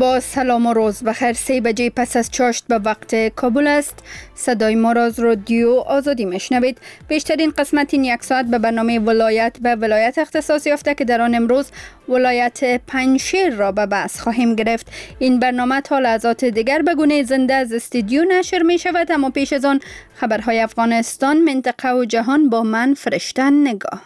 با سلام و روز بخیر. 3 بجه پس از چاشت به وقت کابل است. صدای ما را از رادیو آزادی میشنوید. بیشترین قسمت این یک ساعت به برنامه ولایت به ولایت اختصاص یافته که در آن امروز ولایت پنجشیر را به بحث خواهیم گرفت. این برنامه تا لحظات دیگر به گونه زنده از استودیو نشر می شود، اما پیش از آن خبرهای افغانستان، منطقه و جهان با من فرشته نگاه.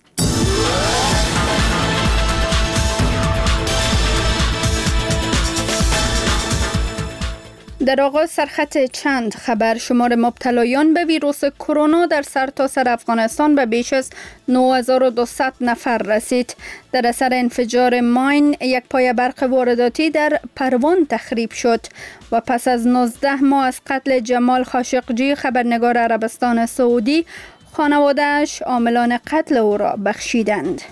در آغاز سرخط چند خبر. شمار مبتلایان به ویروس کرونا در سرتاسر افغانستان به بیش از 9200 نفر رسید. در اثر انفجار ماین یک پایه برق وارداتی در پروان تخریب شد و پس از 19 ماه از قتل جمال خاشقجی خبرنگار عربستان سعودی، خانواده‌اش عاملان قتل او را بخشیدند.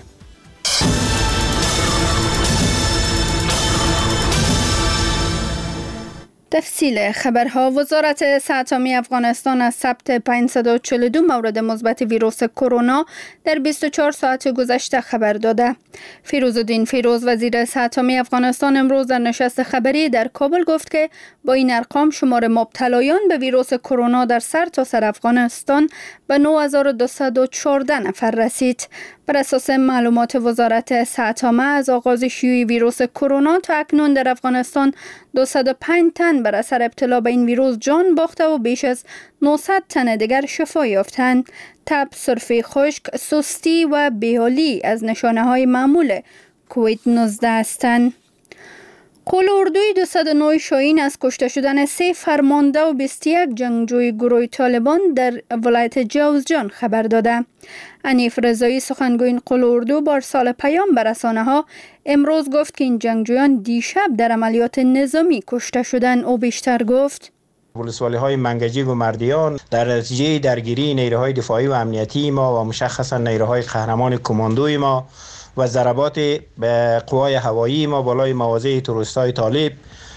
تفصیل خبرها. وزارت صحت عامه افغانستان از ثبت 542 مورد مثبت ویروس کرونا در 24 ساعت گذشته خبر داده. فیروزالدین فیروز، وزیر صحت عامه افغانستان، امروز در نشست خبری در کابل گفت که با این ارقام شمار مبتلایان به ویروس کرونا در سرتاسر افغانستان به 9214 نفر رسید. بر اساس معلومات وزارت صحت عامه، از آغاز شیوع ویروس کرونا تا اکنون در افغانستان 205 تن بر اثر ابتلا به این ویروس جان باخته و بیش از 900 تن دیگر شفا یافتند. تب، سرفه خشک، سستی و بیحالی از نشانه‌های معمول کووید 19 هستند. قول اردوی 209 شاهین از کشته شدن 3 فرمانده و 21 جنگجوی گروه طالبان در ولایت جوزجان خبر داده. حنیف رضایی، سخنگوی این قول اردو، با ارسال پیام به رسانه‌ها امروز گفت که این جنگجویان دیشب در عملیات نظامی کشته شدند. او بیشتر گفت: ولسوالی‌های منگجیک و مردیان در نتیجه درگیری نیروهای دفاعی و امنیتی ما و مشخصا نیروهای قهرمان کماندوی ما و ضربات به قوای هوایی ما بالای مواضع تروریست‌های طالب،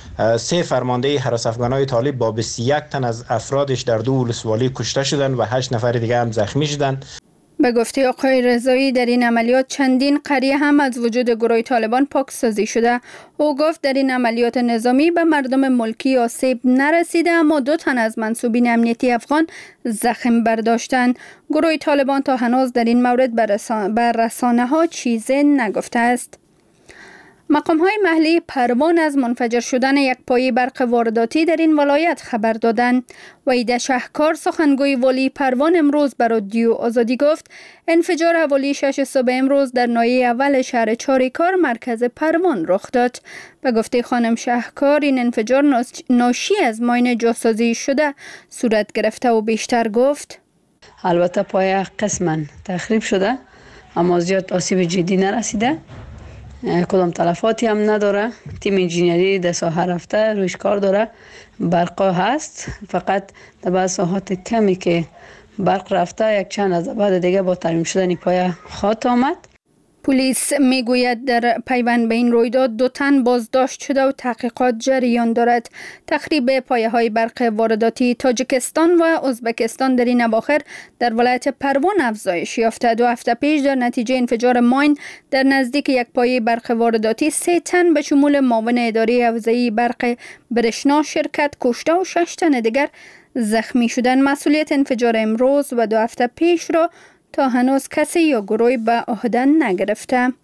3 فرمانده هراس افغانای طالب با 21 تن از افرادش در 2 ولسوالی کشته شدند و 8 نفر دیگه هم زخمی شدند. به گفته آقای رضایی، در این عملیات چندین قریه هم از وجود گروه طالبان پاکسازی شده. او گفت در این عملیات نظامی به مردم ملکی آسیب نرسیده، اما 2 تن از منصوبین امنیتی افغان زخم برداشتند. گروه طالبان تا هنوز در این مورد بر رسانه‌ها چیزی نگفته است. مقام‌های محلی پروان از منفجر شدن یک پایه برق وارداتی در این ولایت خبر دادند. وحید شهکار، سخنگوی والی پروان، امروز بر رادیو آزادی گفت انفجار حوالی 6 صبح امروز در ناحیه اول شهر چاریکار مرکز پروان رخ داد. به گفته خانم شهکار، این انفجار ناشی از ماین جاسازی شده صورت گرفته و بیشتر گفت: البته پایه قسما تخریب شده، اما زیاد آسیب جدی نرسیده، کدام تلفاتی هم نداره. تیم انجینیری در ساحه رفته رویش کار داره. برقا هست، فقط در بعض ساحات کمی که برق رفته، یک چند از بعد دیگه با ترمیم شدن پایه خواهد آمد. پلیس میگوید در پیوند به این رویداد 2 تن بازداشت شده و تحقیقات جریان دارد. تخریب پایه‌های برق وارداتی تاجیکستان و ازبکستان در این اواخر در ولایت پروان افزایش یافته. 2 هفته پیش در نتیجه انفجار ماین در نزدیک یک پایه برق وارداتی 3 تن به شمول معاون اداره حوزه‌ای برق برشنا شرکت کشته و 6 تن دیگر زخمی شدند. مسئولیت انفجار امروز و 2 هفته پیش را تا هنوز کسی یا گروهی به عهده نگرفته.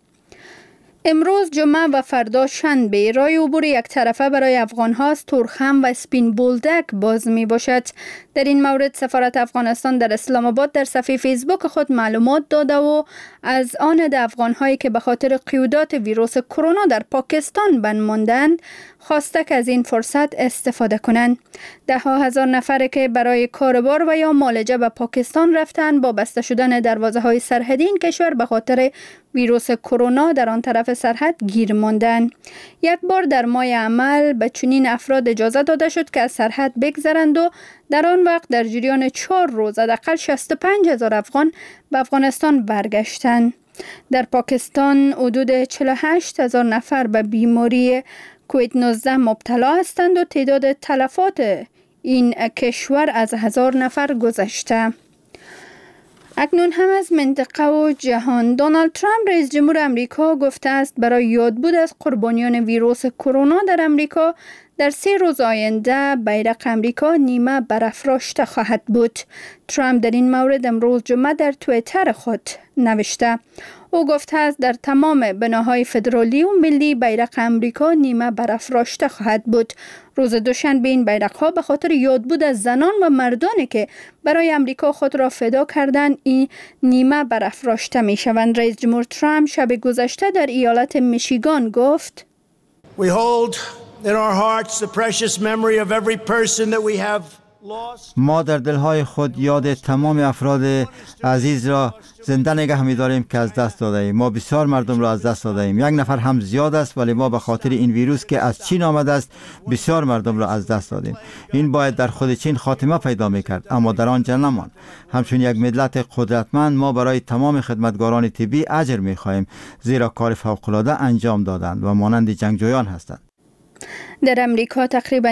امروز جمعه و فردا شنبه راه عبور یک طرفه برای افغان‌ها از تورخم و اسپین بولدک باز می باشد. در این مورد سفارت افغانستان در اسلام آباد در صفحه فیسبوک خود معلومات داده و از آن افغان‌هایی که به خاطر قیودات ویروس کرونا در پاکستان بند ماندند خواسته که از این فرصت استفاده کنند. 10,000 نفر که برای کاروبار و یا معالجه به پاکستان رفتند با بسته شدن دروازه‌های سرحدی این کشور به خاطر ویروس کرونا در آن طرف سرحد گیر ماندند. یک بار در ماه عمل به چنین افراد اجازه داده شد که از سرحد بگذرند و در آن وقت در جریان 4 روز حداقل 65,000 افغان به افغانستان برگشتند. در پاکستان حدود 48,000 نفر به بیماری کووید 19 مبتلا هستند و تعداد تلفات این کشور از 1000 نفر گذشته. اکنون هم از منطقه و جهان. دونالد ترامپ رئیس جمهور امریکا گفته است برای یادبود از قربانیان ویروس کرونا در امریکا در 3 روز آینده بیرق امریکا نیمه برافراشته خواهد بود. ترامپ در این مورد امروز جمعه در توییتر خود نوشته. او گفته است در تمام بناهای فدرالی و ملی بیرق امریکا نیمه برافراشته خواهد بود. روز دوشنبه این بیرق‌ها به خاطر یادبود از زنان و مردانی که برای امریکا خود را فدا کردند این نیمه برافراشته می شوند. رئیس جمهور ترامپ شب گذشته در ایالت میشیگان گفت: We hold in our hearts the precious memory of every person that we have. ما در دلهای خود یاد تمام افراد عزیز را زنده نگه می داریم که از دست داده ایم. ما بسیار مردم را از دست داده ایم. 1 نفر هم زیاد است، ولی ما به خاطر این ویروس که از چین آمده است بسیار مردم را از دست دادیم. این باید در خود چین خاتمه پیدا می کرد، اما در آنجا نمان. همچون یک ملت قدرتمند ما برای تمام خدمتگاران طبی اجر می خواهیم، زیرا کار فوق العاده انجام دادند و مانند جنگجویان هستند. در امریکا تقریباً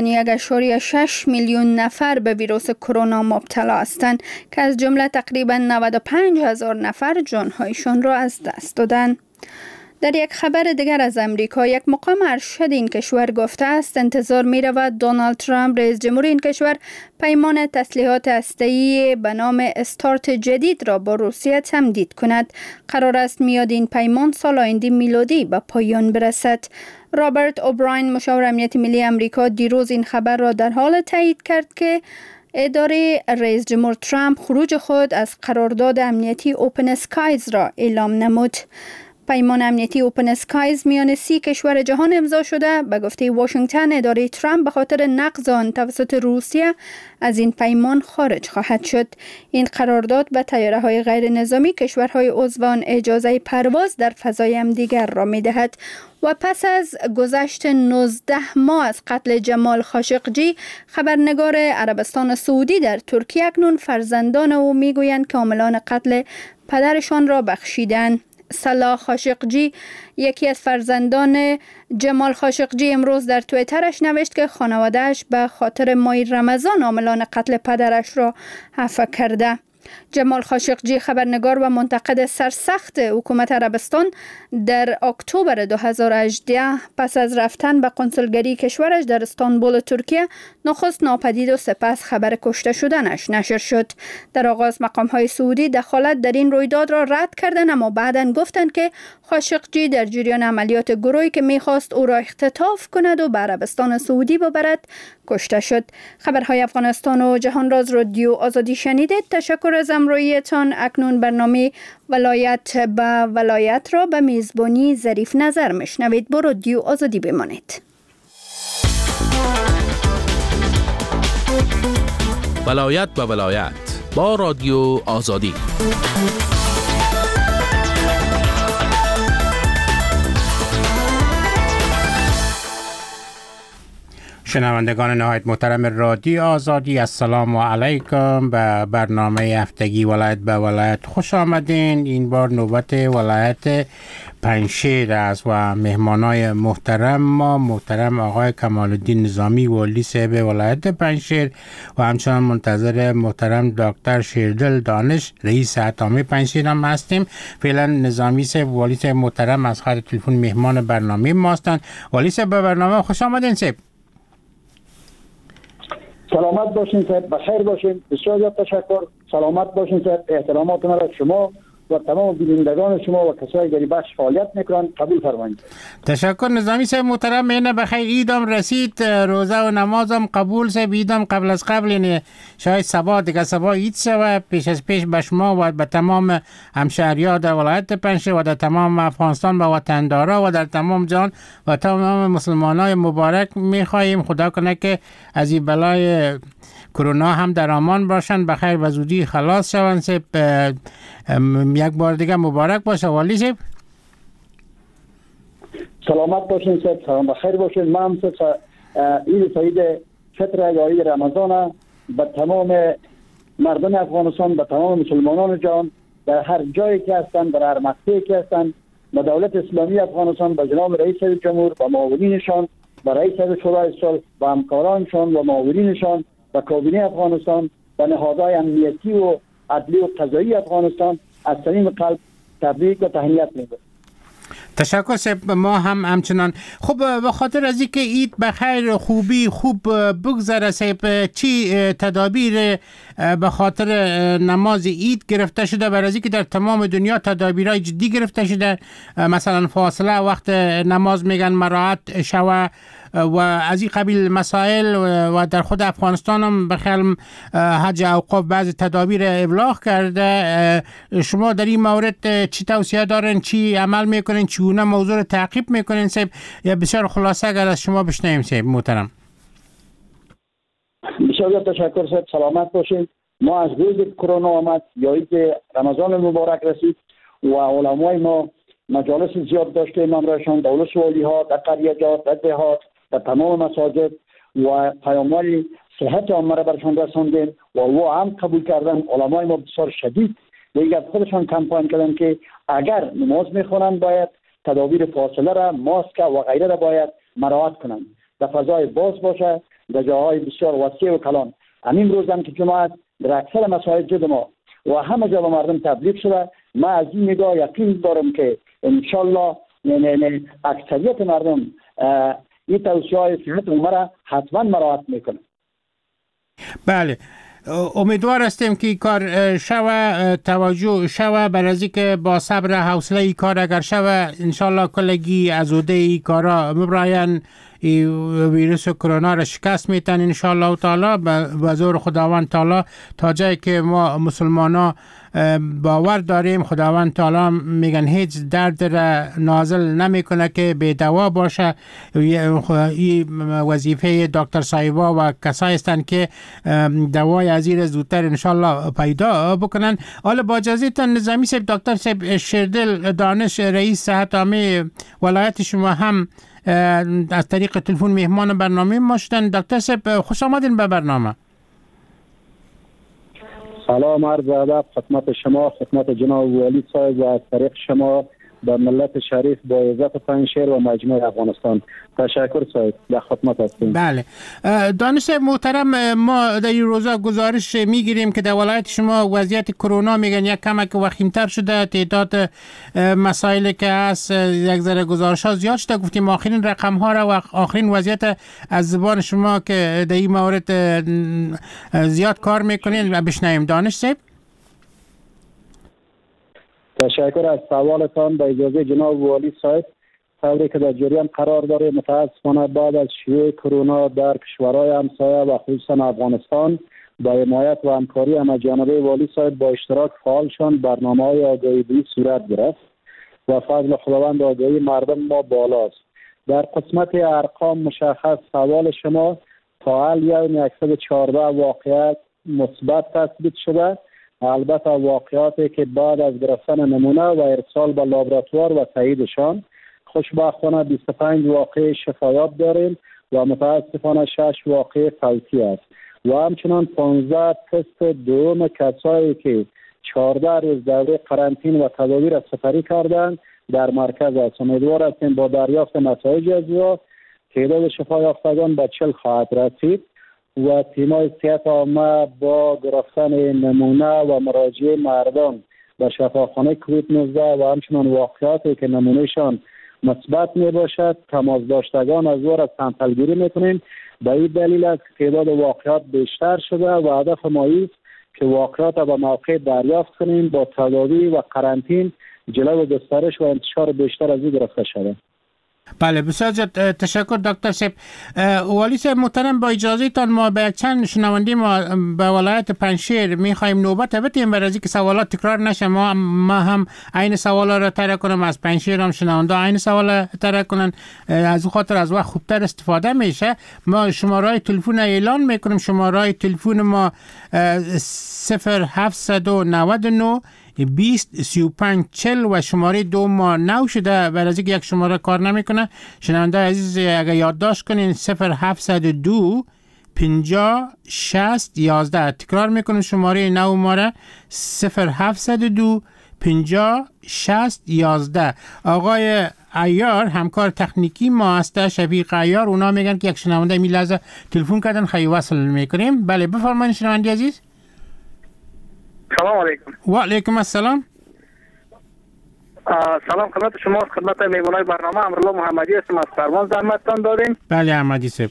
1.6 میلیون نفر به ویروس کرونا مبتلا هستند که از جمله تقریباً 95,000 نفر جانهایشان را از دست دادند. در یک خبر دیگر از امریکا، یک مقام ارشد این کشور گفته است انتظار می رود دونالد ترامپ رئیس جمهور این کشور پیمان تسلیحات هسته‌ای به نام استارت جدید را با روسیه تمدید کند. قرار است میاد این پیمان سال آینده میلادی به پایان برسد. رابرت اوبراین مشاور امنیت ملی امریکا دیروز این خبر را در حال تایید کرد که اداره رئیس جمهور ترامپ خروج خود از قرارداد امنیتی اوپن اسکایز را اعلام نمود. پیمان امنیتی اوپن اسکایز میان 30 کشور جهان امضا شده. به گفته واشنگتن اداره ترامپ به خاطر نقض آن توسط روسیه از این پیمان خارج خواهد شد. این قرارداد به طیاره‌های غیر نظامی کشورهای عضو آن اجازه پرواز در فضای همدیگر را می‌دهد. و پس از گذشت 19 ماه از قتل جمال خاشقجی، خبرنگار عربستان سعودی در ترکیه اکنون فرزندان او میگویند که عاملان قتل پدرشان را بخشیدند. صلاح خاشقجی، یکی از فرزندان جمال خاشقجی، امروز در توییترش نوشت که خانواده‌اش به خاطر ماه رمضان عاملان قتل پدرش را عفو کرده. جمال خاشقجی، خبرنگار و منتقد سرسخت حکومت عربستان، در اکتبر 2018 پس از رفتن به کنسولگری کشورش در استانبول ترکیه نخست ناپدید و سپس خبر کشته شدنش نشر شد. در آغاز مقام‌های سعودی دخالت در این رویداد را رد کردند، اما بعداً گفتند که خاشقجی در جریان عملیات گروهی که می‌خواست او را اختطاف کند و به عربستان سعودی ببرد کشته شد. خبرهای افغانستان و جهان راز رادیو آزادی شنیدید. تشکر از همراهیتان. اکنون برنامه ولایت به ولایت را به میزبانی ظریف نظر میشنوید. با رادیو آزادی بمانید. ولایت به ولایت با رادیو آزادی. شنوندگان نهایت محترم رادیو آزادی، السلام علیکم. به برنامه هفتگی ولایت به ولایت خوش آمدین. این بار نوبت ولایت پنجشیر است و مهمانای محترم ما محترم آقای کمال الدین نظامی والی صاحب ولایت پنجشیر و همچنان منتظر محترم دکتر شیردل دانش رئیس اتمی پنجشیر هم هستیم. فعلا نظامی صاحب والی صاحب محترم از خط تلفن مهمان برنامه ما هستند. والی صاحب به برنامه خوش آمدین صاحب. سلامت باشین صاحب، بخیر باشین. بسیار تشکر. سلامت باشین صاحب. احترامات مرا شما و تمام بینندگان شما و کسایی که بخش فعالیت میکنن قبول فرمایید. تشکر نظامی صاحب محترم. اینه بخیر عیدم رسید، روزه و نمازم قبول صاحب. عیدم قبل از قبل، یعنی شاید صبح دیگه صبح عید شود. پیش از پیش به شما و به تمام همشهریان در ولایت پنجشیر و در تمام افغانستان و وطندارا و در تمام جهان و تمام مسلمانای مبارک میخواهیم خدا کنه که از این بلای کرونا هم در امان باشن، بخیر و زودی خلاص شون. صاحب یک بار دیگه مبارک باشه والی صاحب. سلامت باشین صاحب، سلام بخیر باشین. من صاحب عید سعید فطر یا عید رمضان به تمام مردم افغانستان، به تمام مسلمانان جهان در هر جایی که هستند، در هر مقطعی که هستند، به دولت اسلامی افغانستان، به جناب رئیس جمهور و معاونینشان، به رئیس شورای صلح و همکارانشان و معاونینشان، و کابینه افغانستان و نهادهای امنیتی و عدلی و قضایی افغانستان از صمیم قلب تبریک و تهنیت میگویم. تشکر صاحب. ما هم همچنان. خب به خاطر از اینکه عید بخیر خوبی خوب بگذره صاحب، چی تدابیر به خاطر نماز عید گرفته شده؟ برای اینکه در تمام دنیا تدابیرهای جدی گرفته شده، مثلا فاصله وقت نماز میگن مراعات شوه و از این قبیل مسائل، و در خود افغانستان هم بخیال حج اوقاف بعض تدابیر ابلاغ کرده. شما در این مورد چی توصیه دارین، چی عمل میکنین، چگونه موضوع رو تعقیب میکنین صاحب؟ یا بسیار خلاصه اگر از شما بشنویم صاحب محترم. بسیار تشکر صاحب، سلامت باشید. ما از روز کرونا آمد یا اینکه رمضان مبارک رسید و علمای ما مجالس زیاد داشتیم امرایشان، دولت والی ها در قریه‌جات، در دهات، در تمام مساجد و پیام‌های صحت عامه را برشان رساندیم و او هم قبول کردن. علمای ما بسیار شدید دیگر خودشان کمپاین کردن که اگر نماز میخوانند باید تدابیر فاصله را، ماسک و غیره را باید مراعات کنند، در فضای باز باشه، در جاهای بسیار وسیع و کلان. همین روز هم که جمعه در اکثر مساجد ما و همه جا به مردم تبلیغ شده، ما از این نگاه یقین دارم که انشالله اکثریت مردم این توصیه‌های صحت عامه را حتما مراعات میکنه. بله، امیدوار هستیم که کار شوه، توجه شوه، برای از اینکه با صبر حوصله ای کار اگر شوه انشالله کلگی از عهده ای کارا مبراین ویروس کرونا را شکست میتن انشالله تعالی به زور خداوند تعالی. تا جایی که ما مسلمانا باور داریم خداوند تعالی میگن هیچ درد را نازل نمیکنه که به دوا باشه. این وظیفه دکتر صاحبا و کسایی هستند که دوای ازیر زودتر انشالله پیدا بکنن. حالا با اجازهتان نظامی صاحب، دکتر صاحب شیردل دانش رئیس صحت عامه ولایت شما هم از طریق تلفن مهمان برنامه ما شدن. دکتر صاحب خوش آمدین به برنامه. سلام عرض ادب خدمت شما، خدمت جناب والی صاحب و از طریق شما به ملت شریف با عزت پنجشیر و مجموع افغانستان. تشکر صاحب، در خدمت هستیم. بله دانش محترم، ما در این روزا گزارش میگیریم که در ولایت شما وضعیت کرونا میگن یک کمک وخیمتر شده، تعداد مسائلی که هست یک ذره گزارش ها زیاد شده. گفتیم آخرین رقم ها را و آخرین وضعیت از زبان شما که در این مورد زیاد کار میکنین و بشنویم. دانش صاحب. تشکر از سوالتان. با اجازه جناب والی صاحب، طوری که در جریان قرار داره، متاسفانه بعد از شیوع کرونا در کشورهای همسایه و خصوصا افغانستان با حمایت و همکاری همه‌جانبه والی صاحب با اشتراک فعالشان برنامه‌های آگاهی صورت گرفت و فضل خداوند آگاهی مردم ما بالاست. در قسمت ارقام مشخص سوال شما، تا الان 114 واقعیت مثبت تثبیت شده. البته واقعاتی که بعد از گرفتن نمونه و ارسال به لابراتوار و تاییدشان، خوشبختانه 25 واقع شفایاب داریم و متاسفانه 6 واقع فوتی است و همچنان 15 تست دوم کسایی که 14 روز دوره قرنطین و تدابیر سپری کردند در مرکز است. امیدوار هستیم با دریافت نتایج از او تعداد شفا یافتگان به 40 خواهد رسید و تیمای صحت عامه با گرفتن نمونه و مراجعه مردم به شفاخانه کووید 19 و همچنان واقعاتی که نمونهشان مثبت می باشد تماس داشتگان از او را سمپلگیری میکنیم. به این دلیل است که تعداد واقعات بیشتر شده و هدف ما است که واقعات را به موقع دریافت کنیم با تداوی و قرنطین جلو گسترش و انتشار بیشتر از این گرفته شده. بله بسیار تشکر دکتر صاحب. والی صاحب محترم، با اجازه تان ما به چند شنونده ما به ولایت پنجشیر میخوایم نوبت بدیم برای اینکه سوالات تکرار نشه. ما هم عین سوالا را طرح کنم، از پنجشیر هم شنونده عین سوال طرح کنن، از خاطر از وقت خوبتر استفاده میشه. ما شماره تلفن اعلان میکنیم. شماره تلفن ما 0799 20 35 40 و شماره 2 ما نو شده برای اینکه یک شماره کار نمیکنه. شنونده عزیز اگر یادداشت کنین 0702 50 60 11. تکرار میکنم شماره نو ما را 0702 50 60 11. آقای عیار همکار تکنیکی ما هست، شفیق عیار، اونا میگن که یک شنونده می لحظه تلفن کردن، خیلی وصل میکنیم. بله بفرمایید شنونده عزیز. سلام علیکم. و علیکم السلام. سلام خدمت شما، خدمت میمونای برنامه امرالله محمدی هستم، از فرمان زحمتتان دادیم. بله احمدی صاحب.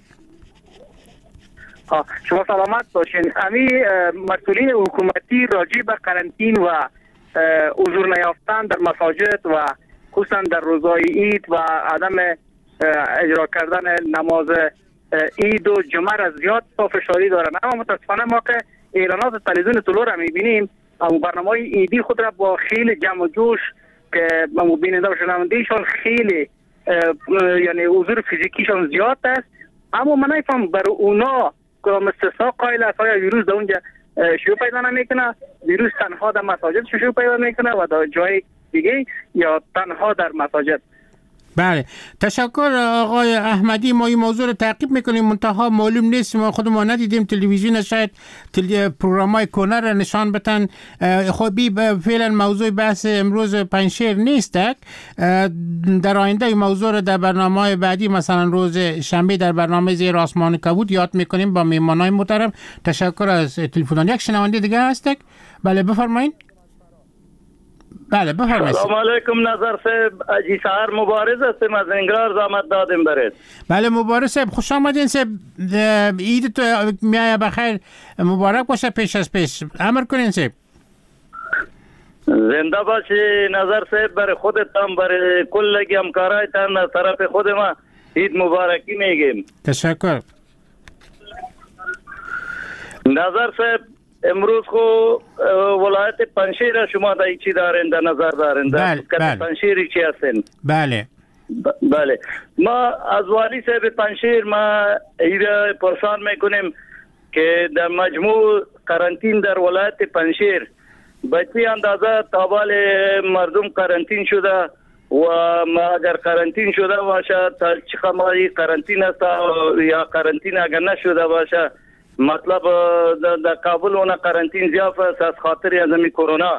شما سلامت باشین. امی مسئولین حکومتی راجع به قرنطین و حضور نیافتن در مساجد و خصوصا در روزهای عید و عدم اجرا کردن نماز عید و جمعه را زیاد پافشاری دارن. اما متاسفانه ما که اعلانات تلویزیون طلوع را میبینیم، اما برنامه عیدی خود را با خیلی جمع و جوش که بیننده و شنوندهشان خیلی یعنی حضور فیزیکیشان زیاد است. اما من نفهم بر اونا کدام استثناء قائل است؟ آیا ویروس در اونجا شیوع پیدا نمیکنه؟ ویروس تنها در مساجد شیوع پیدا میکنه و در جای دیگه یا تنها در مساجد؟ بله تشکر آقای احمدی. ما این موضوع رو تعقیب میکنیم، منتها معلوم نیست، ما خود ما ندیدیم تلویزیون، شاید پروگرام‌های کنر را نشان بتن. خب فعلا موضوع بحث امروز پنجشیر نیست. در آینده این موضوع رو در برنامه‌های بعدی، مثلا روز شنبه در برنامه زیر آسمان کبود یاد میکنیم با میهمانای محترم. تشکر از تلفن. یک شنونده دیگه هست. بله بفرمایید. بله بفرمایید. سلام علیکم نظر صاحب، اجی سهر مبارز هستم، از انگرار زحمت دادیم برید. بله مبارز صاحب، خوش آمدین صاحب. عید تو میایه بخیر مبارک باشه. پیش از پیش امر کنین صاحب. زنده باشی نظر صاحب، برای خودتان، برای کل همکارایتان از طرف خود ما عید مبارکی میگیم. تشکر. نظر صاحب امروز خو ولایت پنجشیر شما در چی دارین در نظر دارین؟ بله. پنجشیری چی هستین؟ بله. بله ما از والی صاحب پنجشیر ما ایره پرسان میکنیم که در مجموع قرنطین در ولایت پنجشیر بچی اندازه تابال مردم قرنطین شده و ما اگر قرنطین شده باشه تا چه خمایی قرنطین است یا قرنطین اگر نشده باشه، مطلب در کابل اون قرنطین زیاف است از خاطر از می کرونا.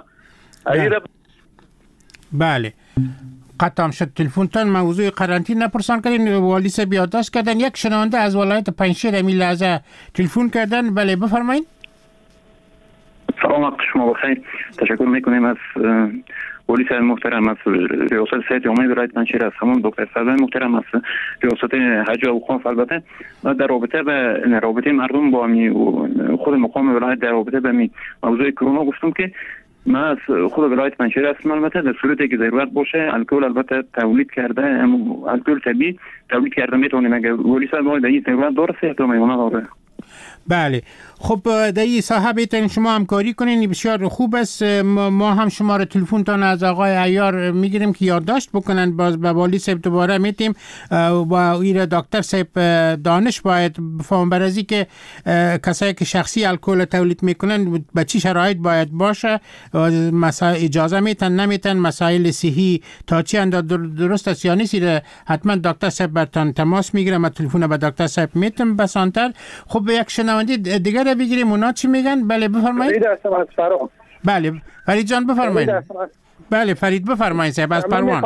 بله قطعا شد تلفنتان موضوع قرنطین نپرسان کردین، والی صاحب یادداشت کردن. یک شنونده از ولایت پنجشیر امی لحظه تلفن کردن. بله بفرمایید. سلام وقت شما بخیر. تشکر میکنیم از والی صاحب محترم، از ریاست صحت عامه ولایت پنجشیر، از همون دکتر سعدی محترم، از ریاست حج اوقاف. البته در رابطه مردم با خود مقام ولایت در رابطه به موضوع کرونا گفتم که ما از خود ولایت پنجشیر هستم. البته در صورتی که ضرورت باشه الکل البته تولید کرده، الکل طبیعی تولید کرده میتونیم. اگر والی صاحب در این ضرورت داره صحت میمونه داره. بله خب در این ساحه بهترین شما همکاری کنین، بسیار خوب است. ما هم شما رو تلفنتان از آقای عیار میگیریم که یادداشت بکنن، باز به والی صاحب دوباره میتیم و ایره دکتر صاحب دانش باید بفهم برازی که کسایی که شخصی الکل تولید میکنن به چی شرایط باید باشه، مسائل اجازه میتن نمیتن، مسائل صحی تا چی اندازه درست است یا نیست، حتما دکتر صاحب برتان تماس میگیرم و تلفن به دکتر صاحب میتم بسانتر. خب یک شنونده دیگه رو بگیریم، اونا چی میگن؟ بله بفرمایید. بله فرید جان بفرمایید. بله فرید بفرمایید صاحب از پروان.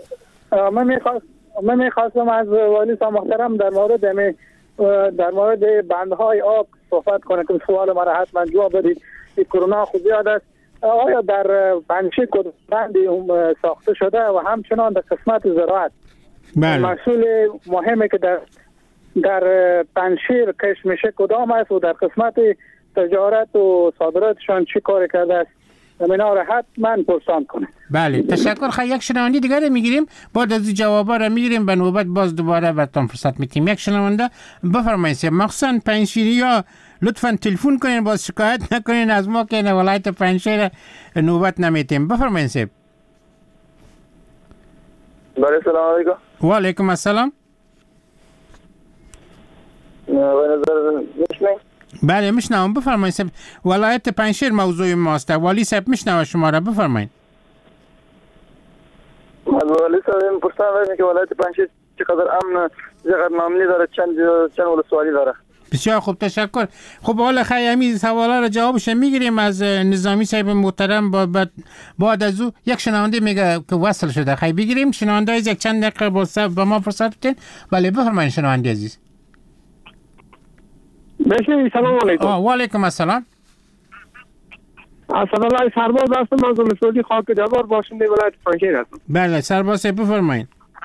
من میخواستم از والی صاحب محترم در مورد بندهای آب صحبت کنم که سوال مرا حتما جواب بدید. کرونا خود زیاد است. آیا در پنجشیر کدام بندی ساخته شده و همچنان در قسمت زراعت مسئول مهمی که در پنجشیر کش میشه کدام است و در قسمت تجارت و صادراتشان چی کار کرده است؟ اینا رو حتما پرسان کنه. بله تشکر. خیلی یک شنونده دیگر رو میگیریم، بعد از جوابا رو میگیریم، به نوبت باز دوباره براتون فرصت میتیم. یک شنونده بفرمایید. مخصوصا پنجشیریا لطفا تلفن کنین، باز شکایت نکنین از ما که ولایت پنجشیر نوبت نمیتیم. بفرمایید صاحب. بله سلام علیکم. و علیکم السلام. بله میشنوم بفرمایید صاحب. ولایت پنجشیر موضوع ماست، والی صاحب میشنوه شما را، بفرمایید. والی صاحب پرسان که ولایت پنجشیر چقدر امن چقدر ممنوع داره، چند ولسوالی داره. بسیار خوب تشکر. خب حالا خیلی همین سوالا را جوابش میگیریم از نظامی صاحب محترم. بعد از او یک شنونده میگه که وصل شده، خیلی بگیریم شنونده از یک چند دقیقه با ما فرصت بدین. بله بفرمایید شنونده عزیز. بله سلام علیکم. و علیکم السلام. اسدالله سرباز هستم از ولسوالی خاک جبار باشنده ولایت پنجشیر هستم. بله سرباز بفرمایید.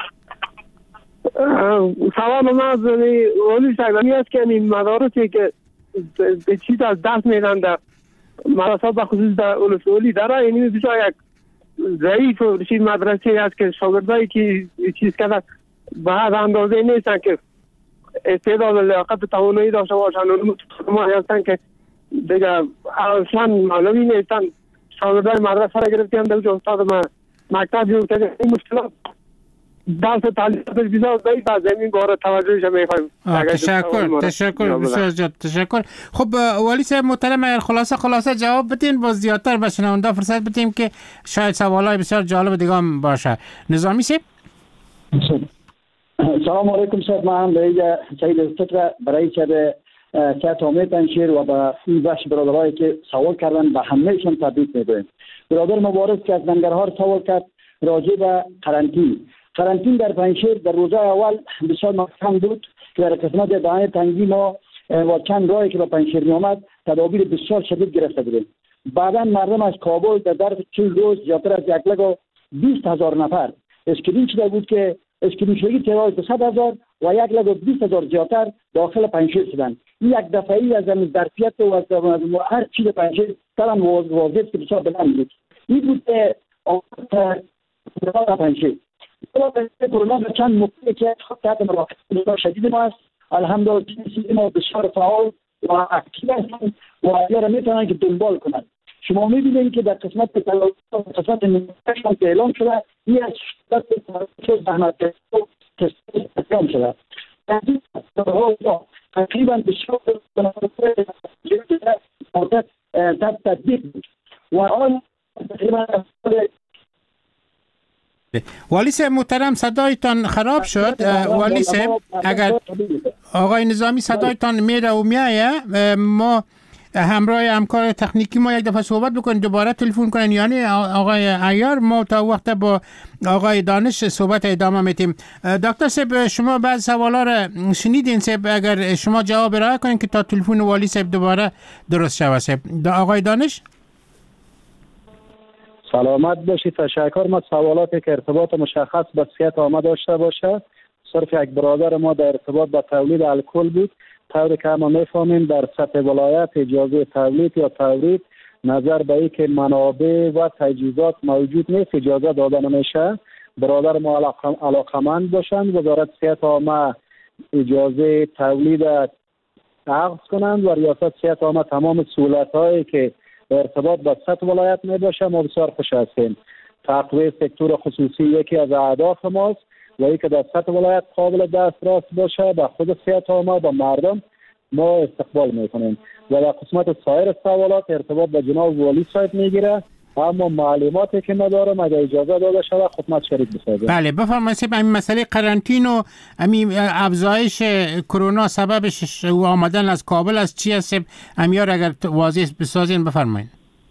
سوال من از ولی صاحب است که این مدارسی که به چیز از دست میدن در مدرسات به خصوص در ولسوالی داره، این بسیار یک ضعیف و چیز مدرسه است که شاگردایی که چیز کنند به هر اندازه نیستن که استعداد و لیاقت و توانایی داشته باشن و ما هستن که دیگه اصلا معلومی نیستن. شاگردای مدرسه را گرفتیم در استاد مکتب جور کرده. این مشکلات درس تعلیماتش بسیار ضعیف است. این باره توجهش می‌خوایم. تشکر بسیار زیاد تشکر. خب والی صاحب محترم، اگر خلاصه جواب بدین باز زیادتر به شنونده فرصت بدیم که شاید سوالای بسیار جالب دیگه هم باشه. نظامی صاحب. سلام علیکم صاحب، من به سید الفطر برای شب سیاست عامه پنجشیر و به این بخش برادرایی که سوال کردن به همهشون تبریک میگویم. برادر مبارک که از ننگرهار سوال کرد راجع به قرنطین در پنجشیر در روزهای اول بسیار محکم بود که در قسمت دهان تنگی ما و چند راهی که به پنجشیر می آمد تدابیر بسیار شدید گرفته بودیم. بعدا مردم از کابل در ظرف 40 روز زیادتر از 120,000 نفر اسکرین شده بود که اسکرین شدگی تعداد 200,000 و 120,000 زیادتر داخل پنجشیر شدند. این یک دفعی از ظرفیت و از هر چیز پنجشیر کلان واضح که بسیار بلند بود. این بود آمد پنجشیر. کرونا در چند موقعی که تحت مراقبت شدید ما است. الحمدلله ما بسیار فعال و اکتیو هستند و اگر میتونن که دنبال کنند. شما میبینید که در قسمت نمایشان که اعلام شده این از زحمت اعلام شده. تقریبا بسیار تطبیق بود و آن تقریبا والی صاحب محترم صدایتان خراب شد. والی صاحب اگر آقای نظامی صدایتان میره و میایه ما همراه همکار تکنیکی ما یک دفعه صحبت بکنیم دوباره تلفن کنین، یعنی آقای عیار ما تا وقت با آقای دانش صحبت ادامه میتیم. دکتر صاحب شما بعض سوالا را شنیدین صاحب، اگر شما جواب ارائه کنین که تا تلفن والی صاحب دوباره درست شود صاحب. آقای دانش سلامت باشید. تشکر. ما سوالاتی که ارتباط مشخص با صحت عامه داشته باشه، صرف یک برادر ما در ارتباط با تولید الکل بود. طوری که ما میفهمیم در سطح ولایت اجازه تولید یا تولید نظر به این که منابع و تجهیزات موجود نیست اجازه داده نمیشه. برادر ما علاقمند باشند، وزارت صحت عامه اجازه تولید اخذ کنند و ریاست صحت عامه تمام سهولت‌هایی که ارتباط با سطح ولایت می باشه. ما بسیار خوش هستیم. تقویت سکتور خصوصی یکی از اهداف ماست و اینکه در سطح ولایت قابل دسترس باشه به خود صحت عامه و مردم ما استقبال میکنیم. و در قسمت سایر سوالات ارتباط با جناب والی صاحب میگیره، اما معلوماتی که ندارم اگر اجازه داده شود خدمت شریک بسازم. بله بفرمایید. این مسئله قرنطینه و افزایش کرونا سببش آمدن از کابل از چی است؟ امیار اگر واضح بسازین بفرمایید.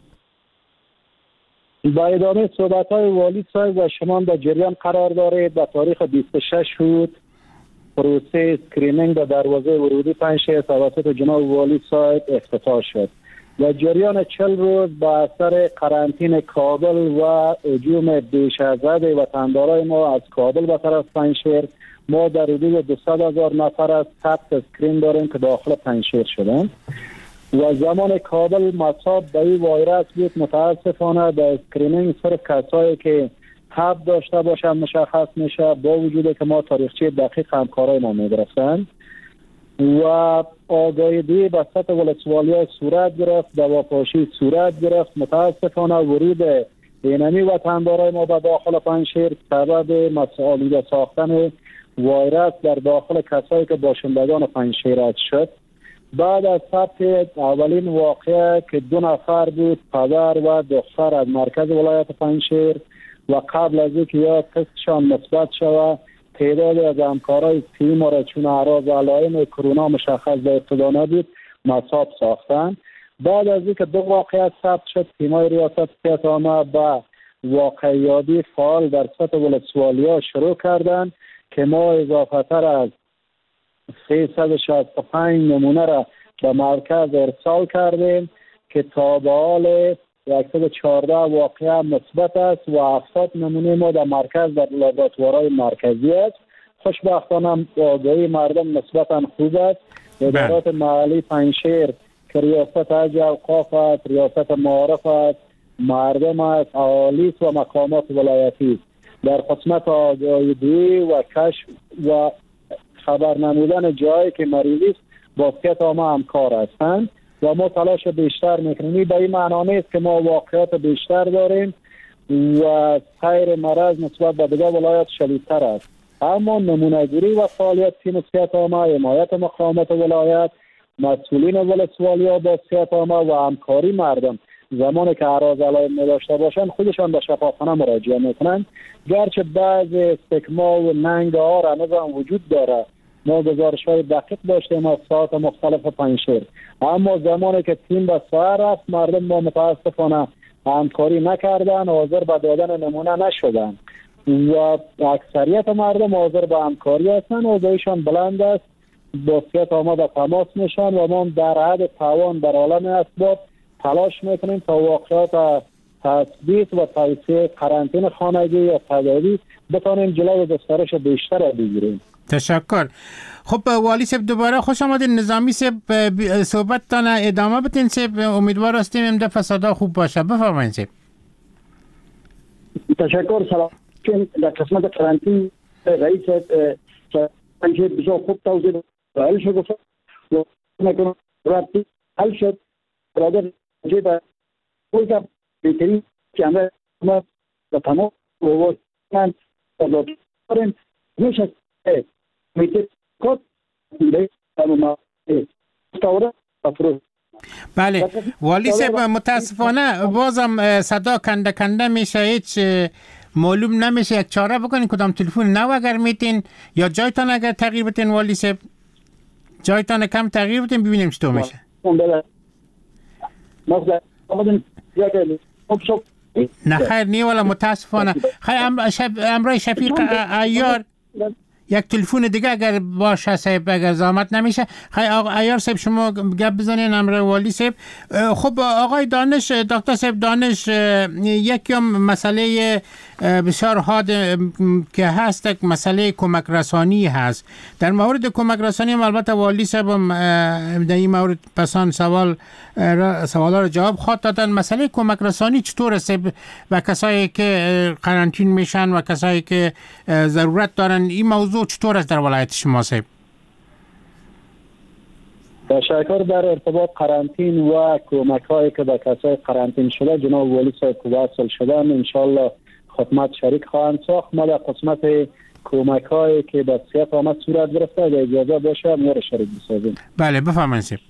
با ادامه صحبت‌های والی صاحب و شما در جریان قرار دارید. به تاریخ 26 بود پروسه اسکرینینگ در دروازه ورودی پنجشیر توسط جناب والی صاحب افتتاح شد و جریان 40 روز با اثر قرنطینه کابل و هجوم بیش از حد وطندارای ما از کابل به طرف پنجشیر، ما در حدود 200,000 نفر از ثبت اسکرین داریم که داخل پنجشیر شدن و زمان کابل مصاب به این وایرس بود. متاسفانه در اسکرینینگ صرف کسایی که تب داشته باشن مشخص میشه، با وجود که ما تاریخچه دقیق همکارای ما میگرفتن و آگاهی به سطح ولسوالی صورت گرفت، دواپاشی صورت گرفت. متاسفانه ورود اینمی وطندارای ما به داخل پنجشیر سبب مسئولیت ساختن وایرس در داخل کسایی که باشندگان پنجشیر شد. بعد از ثبت اولین واقعه که 2 نفر بود، پدر و دختر از مرکز ولایت پنجشیر و قبل از اینکه یا تستشان مثبت شود تعداد از همکارای تیم را چون اعراض علائم کرونا مشخص به ابتدا نبود مصاب ساختن. بعد از اینکه 2 واقعه ثبت شد تیمای ریاست صحت عامه به واقعیابی فعال در سطح ولسوالی‌ها شروع کردند که ما اضافه تر از 365 نمونه را به مرکز ارسال کردیم که تا به حال 114 واقعه مثبت است و 70 نمونه ما در مرکز در لابراتوارهای مرکزی است. خوشبختانه آگاهی مردم نسبتا خوب است. ادارات محلی پنجشیر که ریاست حج اوقاف است، ریاست معارف است، مردم است، اهالی است و مقامات ولایتی در قسمت آگاهی دویی و کشف و خبر نمودن جایی که مریضی است با صحت عامه همکار هستند و ما تلاش بیشتر میکنیم. به این معنا نیست که ما واقعیت بیشتر داریم و سیر مرض نسبت به دیگر ولایت شدیدتر است، اما نمونه‌گیری و فعالیت تیم صحت عامه، حمایت مقامات ولایت، مسئولین ولسوالی با صحت عامه و همکاری مردم زمانی که اعراض علائم نداشته باشند خودشان به شفاخانه مراجعه میکنند. گرچه بعض استکما و ننگ ها هنوز هم وجود داره، ما گزارش‌های دقیق داشتیم از ساعات مختلف پنجشیر، اما زمانی که تیم به سر رفت مردم ما متاسفانه همکاری نکردن، حاضر به دادن نمونه نشدن و اکثریت مردم حاضر به همکاری هستند. اوضاعشان بلند است، با صحت عامه به تماس میشن و ما در حد توان در عالم اسباب تلاش میکنیم تا واقعات تثبیت و توسعه قرنطینه خانگی یا تداوی بتانیم جلوی گسترش بیشتر را بگیریم. تشکر. خب والی صاحب دوباره خوش آمدید. نظامی صاحب صحبتتان ادامه بدین صاحب. امیدوار هستیم امده فسادا خوب باشه. بفرمایید صاحب. تشکر. سلام. در قسمت قرنطینه رئیس پنجشیر بسیار خوب توضیح حل شد و نکنم رابطی حل شد. برادر جیب کل بهترین که همه ما به تمام وواد من ازاد داریم میشه میتر کد به ما استوره افروز. بله والی صاحب متاسفانه بازم صدا کنده میشه، هیچ معلوم نمیشه. یک چاره بکنین کدام تلفن نو اگر میتین یا جایتان اگر تغییر بتین والی صاحب، جایتان کم تغییر بتین ببینیم چطور میشه. نه خیر نی ولی متاسفانه. خیر امرای شفیق ایار یک تلفن دیگه اگر باشه صاحب اگر زحمت نمیشه. خیر آقا ایار صاحب شما گپ بزنین امرای والی صاحب. خب آقای دانش، دکتر صاحب دانش، یکی مسئله بسیار حاد که هست مسئله کمک رسانی هست. در مورد کمک رسانی البته والی صاحب در این مورد پسان سوالا رو جواب خواهد دادن. مسئله کمک رسانی چطور است و کسایی که قرنطین میشن و کسایی که ضرورت دارن، این موضوع چطور است در ولایت شما صاحب؟ تشکر. در ارتباط قرنطین و کمک هایی که به کسای قرنطین شده جناب والی صاحب واصل شدن انشالله خدمت شریک خواهند ساخت. ما در قسمت کمک هایی که به صحت عامه صورت گرفته اگر اجازه باشه ما را شریک بسازیم. بله بفرمایید صاحب.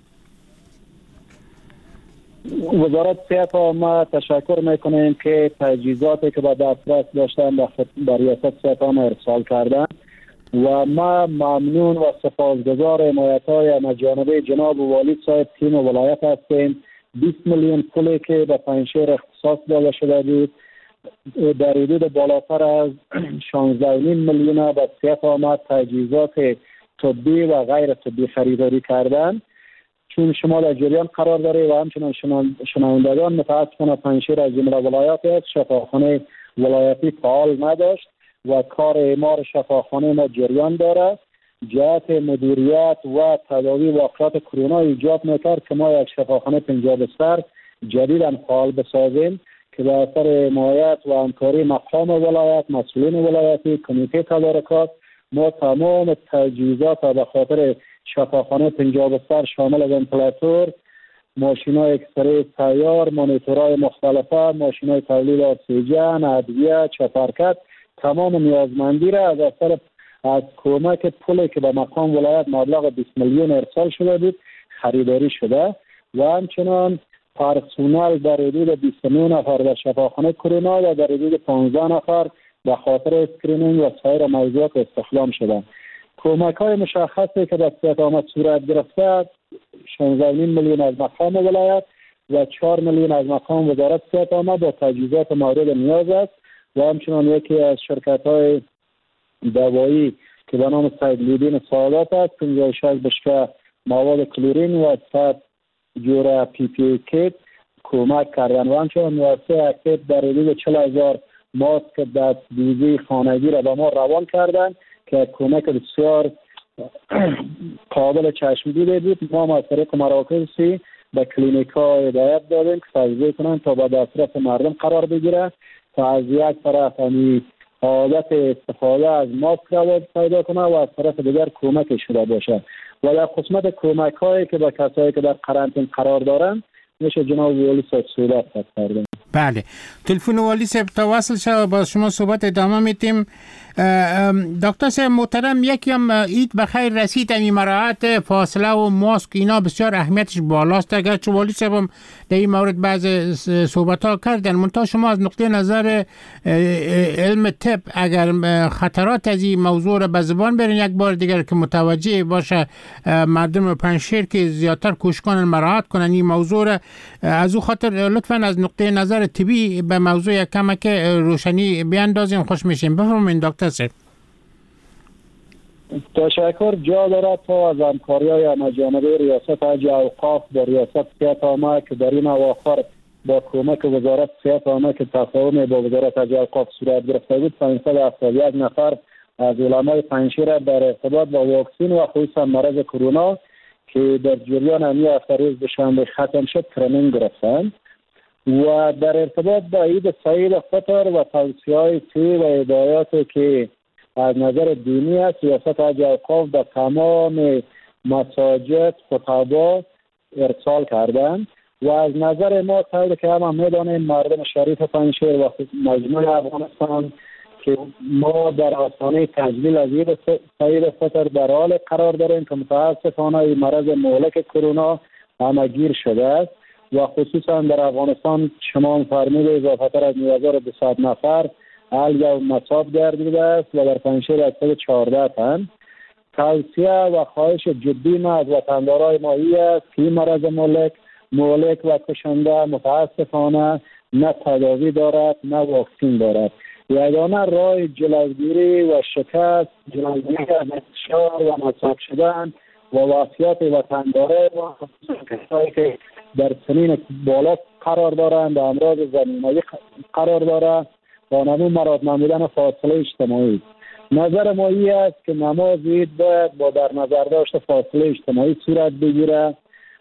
وزارت صحت عامه تشکر میکنیم که تجهیزاتی که به دسترس داشتن به ریاست صحت عامه ارسال کردن و ما ممنون و سپاسگزار حمایت‌های مجانبه جناب والی صاحب تیم ولایت هستیم. 20 میلیون پولی که به پنجشیر اختصاص داده شده بود در حدود بالاتر از 16 میلیون به صحت عامه تجهیزات طبی و غیر طبی خریداری کردن. چون شما در جریان قرار داره و همچنان شنوندگان متاسفانه پنجشیر از جمله ولایاتی است شفاخانه ولایتی فعال نداشت و کار اعمار شفاخانه ما جریان داره. جهت مدیریت و تداوی واقعات کرونا ایجاب میکرد که ما یک شفاخانه 50 بستر جدیداً فعال بسازیم که به اثر حمایت و همکاری مقام ولایت، مسئولین ولایتی، کمیته تدارکات ما تمام تجهیزات به خاطر شفاخانه 50 بستر شامل ونتیلاتور، ماشین‌های اکسره سیار، مانیتورهای مختلفه، ماشین‌های تولید اکسیژن، ادویه، چپرکت، تمام نیازمندی را از اثر از کمک پولی که به مقام ولایت مبلغ 20 میلیون ارسال شده بود خریداری شده و همچنان پرسونل در حدود 29 نفر در شفاخانه کرونا و در حدود 15 نفر به خاطر اسکرینینگ و سایر موضوعات استخدام شدند. کمک‌های مشخصی که به صحت عامه صورت گرفته 16 میلیون از مقام ولایت و 4 میلیون از مقام وزارت صحت عامه با تجهیزات مورد نیاز است و همچنان یکی از شرکت‌های دوایی که به نام سیدلیدین سعادت است 56 بشکه مواد کلورین و 100 جوره پی پی ای کیت کمک کردن و همچنان مؤسسه اکتیب در حدود 40,000 ماسک دستدوزی خانگی را به ما روان کردن که کمک بسیار قابل چشمگیر بود. ما از طریق مراکز سی به کلینیک ها هدایت دادیم که تجزیه کنند تا به دسترس مردم قرار بگیره تا از یک طرف عادت استفاده از ماسک را پیدا کنه و از طرف دیگر کمک شده باشه. و در قسمت کمک هایی که به کسایی که در قرنطینه قرار دارند میشه جناب والی صاحب صحبت کردیم. بله، تلفن والی صاحب تواصل شد، با شما صحبت ادامه میتیم. دکتر صاحب محترم، یکم عید بخیر رسید. این مراعات فاصله و ماسک اینا بسیار اهمیتش بالاست. اگر چون والی صاحب در این مورد بعض صحبت ها کردن، منتها شما از نقطه نظر علم طب اگر خطرات از این موضوع را به زبان برین یک بار دیگر که متوجه باشه مردم پنجشیر که زیادتر کوشش کنن مراعات کنن این موضوع را، از او خاطر لطفا از نقطه نظر طبی به موضوع یک کمک روشنی بیاندازیم، خوش میشیم. بفرمایید دکتر صاحب. تشکر. جا دارد تا از همکاری‌های همه‌جانبه ریاست حج اوقاف با ریاست صحت عامه که در این اواخر با کمک وزارت صحت عامه که تفاهم با وزارت حج اوقاف صورت گرفته بود 571 نفر از علمای پنجشیر در ارتباط با واکسن و خصوصا مرض کرونا که در جریان همین هفته روز دوشنبه ختم شد ترینینگ گرفتند و در ارتباط با عید سعید فطر و توصیه‌های طبی و هدایاتی که از نظر دینی است ریاست حج اوقاف به تمام مساجد خطبا ارسال کردند و از نظر ما طوری که هم میدانیم مردم شریف پنجشیر و مجموع افغانستان که ما در آستانه تجلیل از عید سعید فطر در حال قرار داریم که متاسفانه مرض مهلک کرونا همه‌گیر شده است و خصوصا در افغانستان شما فرمودید اضافه‌تر از 9200 نفر حل مصاب گردیده است و در پنجشیر 114 تن. توصیه و خواهش جدی ما از وطندارای ما است که این مرض مهلک و کشنده متاسفانه نه تداوی دارد نه واکسن دارد. یگانه راه جلوگیری و شکست جلوگیری از انتشار و مصاب شدن و وصیت وطنداره و کسایی که در سنین بالا قرار دارند و امراض زمینه‌ای قرار دارند با نمون مراد نمودن فاصله اجتماعی. نظر ما است که نماز عید باید با در نظر داشت فاصله اجتماعی صورت بگیره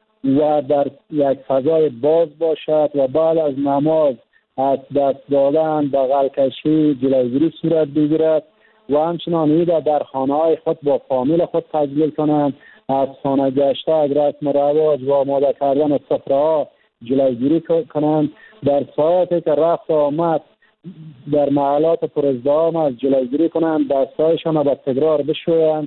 و در یک فضای باز باشد و بعد از نماز از دست دادن بغل کشی جلوگیری صورت بگیرد و همچنان عید در خانه‌های خود با فامیل خود تجلیل کنند. از خانه گشته از رسم رواج و آماده کردن سفره‌ها جلوگیری کنند. در ساعتی که رفت آمد در محلات پرازدحام از جلوگیری کنند، دستایشان را به تکرار بشویند.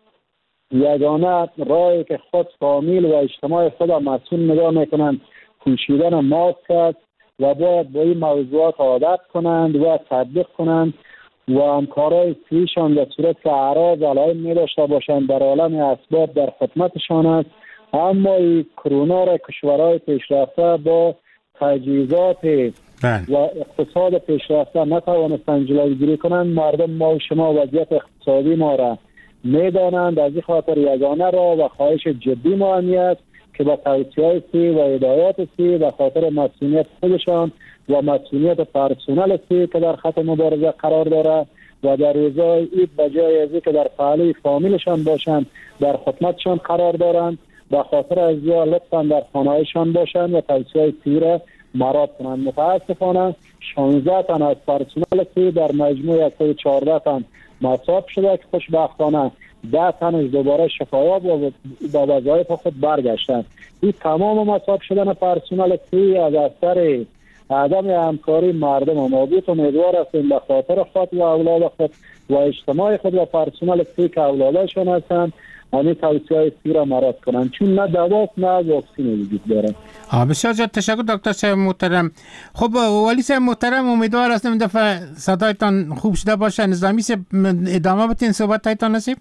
یگانه راهی که خود فامیل و اجتماع خود مسئول نگاه میکنند پوشیدن ماسک است و باید با این موضوعات عادت کنند و تطبیق کنند و همکارای سیشان در صورت که اعراض علائم می‌داشته باشند در عالم اسباب در خدمتشان است. اما این کرونا را کشورهای پیشرفته با تجهیزات و اقتصاد پیشرفته نتوانستند جلوگیری کنند. مردم ما و شما وضعیت اقتصادی ما را میدانند. از این خاطر یگانه را و خواهش جدی ما است که با توصیه‌های سی و هدایات سی و خاطر مسئولیت خودشان و مسئولیت پرسنل سی که در خط مبارزه قرار داره و در روزهای عید بجای از که در پهلوی فامیلشان باشند در خدمتشان قرار دارند به خاطر از لطفاً در خانه‌هایشان باشند و توصیه‌های سی را مراعات کنند. متاسفانه 16 تن از پرسنل سی در مجموع 114 تن مصاب شده که خوشبختانه 10 تنش دوباره شفایاب و با وظایف خود برگشتند. این تمام مصاب شدن پرسنل سی از اثر عدم همکاری مردم ما بود. امیدوار هستیم به خاطر خود و اولاد خود و اجتماع خود و پرسنل سی که اولادشان هستند همین توصیه‌های سی را مراعات کنند چون نه دواست نه واکسن وجود داره. بسیار زیاد تشکر دکتر صاحب محترم. خب والی صاحب محترم امیدوار هستم این دفعه صدایتان خوب شده باشه. نظامی صاحب ادامه بدین صحبت‌هایتان نصیب.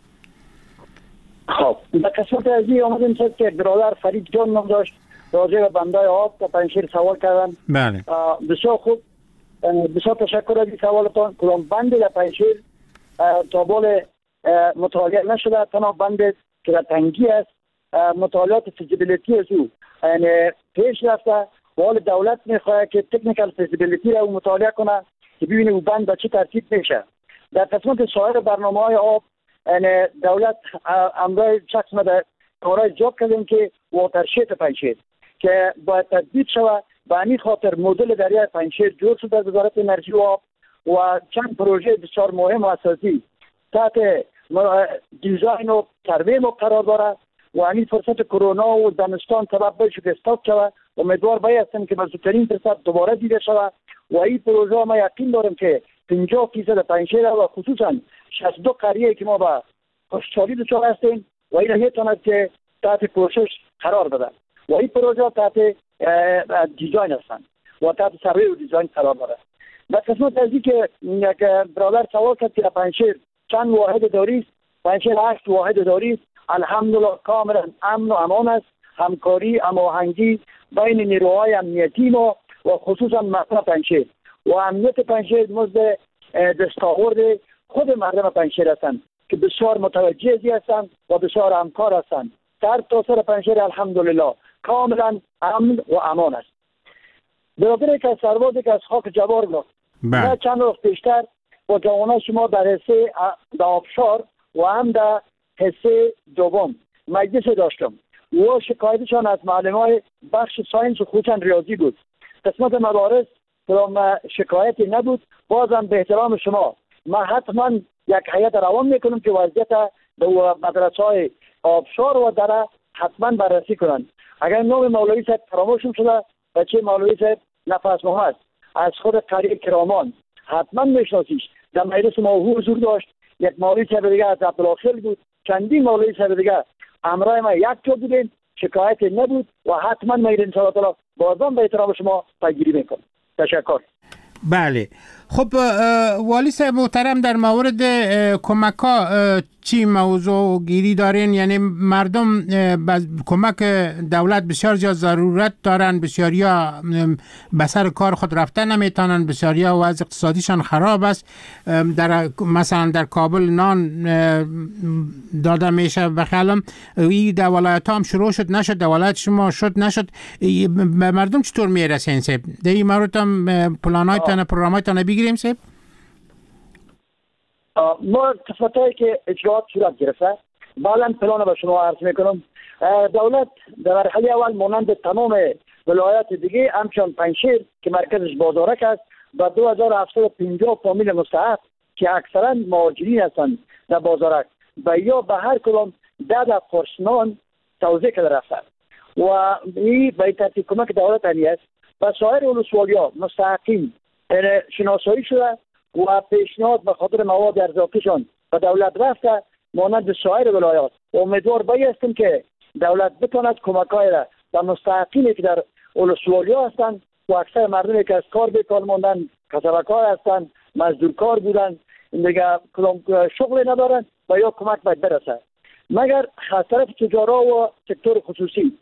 خب در قسمت از این آمدیم که برادر فرید جان نام داشت راجع به بندای آب که پنجشیر سوال کردن. بله بسیار خوب، بسیار تشکر از این سوالتان. کدام بندی در پنجشیر تا بال مطالعه نشده، تنها بندی که در تنگی است مطالعات فیزیبیلیتی از او یعنی پیش رفته ولی دولت میخواد که تکنیکال فیزیبیلیتی رو مطالعه کنه که ببینه او بند به چه ترتیب میشه. در قسمت سایر برنامه‌های آب یعنی دولت امروز شخص ما در کارهای جاب کردیم که واترشید پنجشیر که باید تطبیق شود. به همین خاطر مدل دریای پنجشیر جور شده از وزارت انرژی و آب و چند پروژه بسیار مهم و اساسی تحت دیزاین و سروی ما قرار داره و همین فرصت کرونا و زمستان سبب بشه که استاپ شود. امیدوار هستم که به زودترین فرصت دوباره دیده شود و این پروژه ما یقین دارم که 50% پنجشیر و خصوصا 62 قریه که ما با خوشحالی دچار هستیم و این میتواند که تحت پروسش قرار بده و این پروژه تحت دیزاین هستند و تحت سروی و دیزاین قرار داره. در قسمت از که برادر سوال کرد که پنجشیر چند واحد داری است؟ پنجشیر 8 واحد داری است. الحمدلله کاملا امن و امان است. همکاری هماهنگی بین نیروهای امنیتی ما و خصوصا مردم پنجشیر و امنیت پنجشیر مزد دستاورد خود مردم پنجشیر هستند که بسیار متوجه هستند و بسیار همکار هستند. در تا سر پنجشیر الحمدلله کاملا امن و امان است. برادر که سربازی که از خاک جوار گفت من چند روز پیشتر با جوانان شما در حصه آبشار و هم در حصه دوم مجلس داشتم و شکایتشان از معلمای بخش ساینس و خصوصا ریاضی بود. قسمت مدارس کدام شکایتی نبود. بازم به احترام شما من حتما یک هیئت روان میکنم که وضعیت در مدرسه های آبشار و دره حتما بررسی کنند. اگر نام مولوی صاحب فراموش شده بچه مولوی صاحب نفس محمد از خود قریه کرامان حتما میشناسیش. در مجلس ما حضور داشت. یک مولوی صاحب دیگه از عبدالآخر بود. چندین مولوی صاحب دیگه امرای ما یک جا بودیم. شکایت نبود و حتما ما ان شاء الله تعالی بازم به احترام شما پیگیری میکنم. تشکر. بله خب والی صاحب محترم در مورد کمک ها چی موضوع گیری دارین؟ یعنی مردم کمک دولت بسیار زیاد ضرورت دارن. بسیاریا به سر کار خود رفتن نمیتونن. بسیاریا وضع اقتصادیشان خراب است. مثلا در کابل نان داده میشه بخیالم این در ولایت هم شروع شد نشد. در ولایت شما شد نشد. به مردم چطور میرسین صاحب؟ در این مورد هم پلانایتان پروگرامایتان بگیریم صاحب؟ ما قسمتایی که اجراعات صورت گرفته بعدا پلان به شما عرض میکنم. دولت در مرحله اول مانند تمام ولایات دیگه همچون پنجشیر که مرکزش بازارک است و 2750 فامیل مستحق که اکثرا مهاجرین هستند در بازارک و یا به هر کدام 10 قرصنان توزیع کرده رفته و این به ترتیب کمک دولت همی است و سایر ولسوالی‌ها مستحقین شناسایی شده و پیشنهاد به خاطر مواد ارزیابیشان به دولت رفته مانند سایر ولایات. امیدوار هستیم که دولت بتواند کمک‌های را به مستحقینی که در ولسوالی‌ها هستند و اکثر مردمی که از کار بیکار ماندن، کسبکار هستند، مزدورکار بودند، دیگه کدام شغلی ندارند و یا کمک باید برسه. مگر از طرف تجارا و سکتور خصوصی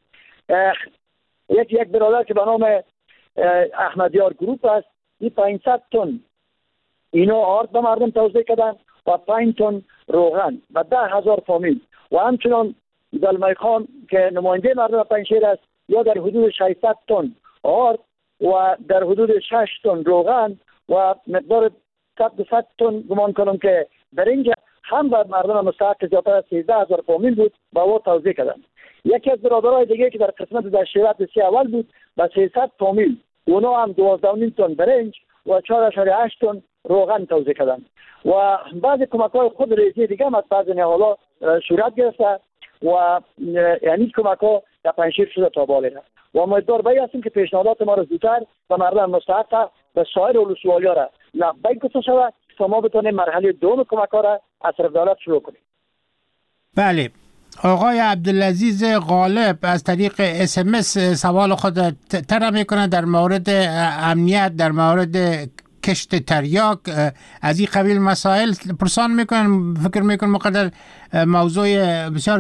یک برادر که به نام احمدیار گروپ است این 500 تن اینو آرد به مردم توزیع کردن و 5 تن روغن و 10,000 فامیل و همچنان زلمه خان که نماینده مردم پنجشیر است یا در حدود 600 تن آرد و در حدود 6 تن روغن و مقدار 100 تن گمان کنم که برنج هم به مردم مستحق زیادتر از 13,000 فامیل بود با او توزیع کردن. یکی از برادرای دیگه که در قسمت در شیرات بسیار اول بود با 300 فامیل اونا هم 12.5 تن برنج و 4.8 تن روغن توزیع کردن و بعضی کمک‌های خود ریزی دیگه هم از بعضی حالا صورت گرفته و یعنی کمک‌ها در پنجشیر شده تا بالا و امیدوار هستیم که پیشنهادات ما رو زودتر و مردم مستحق و سایر ولسوالی‌ها را لبیک گفته شود تا ما بتونیم مرحله دوم کمک‌ها را از طرف دولت شروع کنیم. بله آقای عبدالعزیز غالب از طریق SMS سوال خود طرح میکنه در مورد امنیت، در مورد کشت تریاک، از این قبیل مسائل پرسان میکنن. فکر میکنم مقدر موضوع بسیار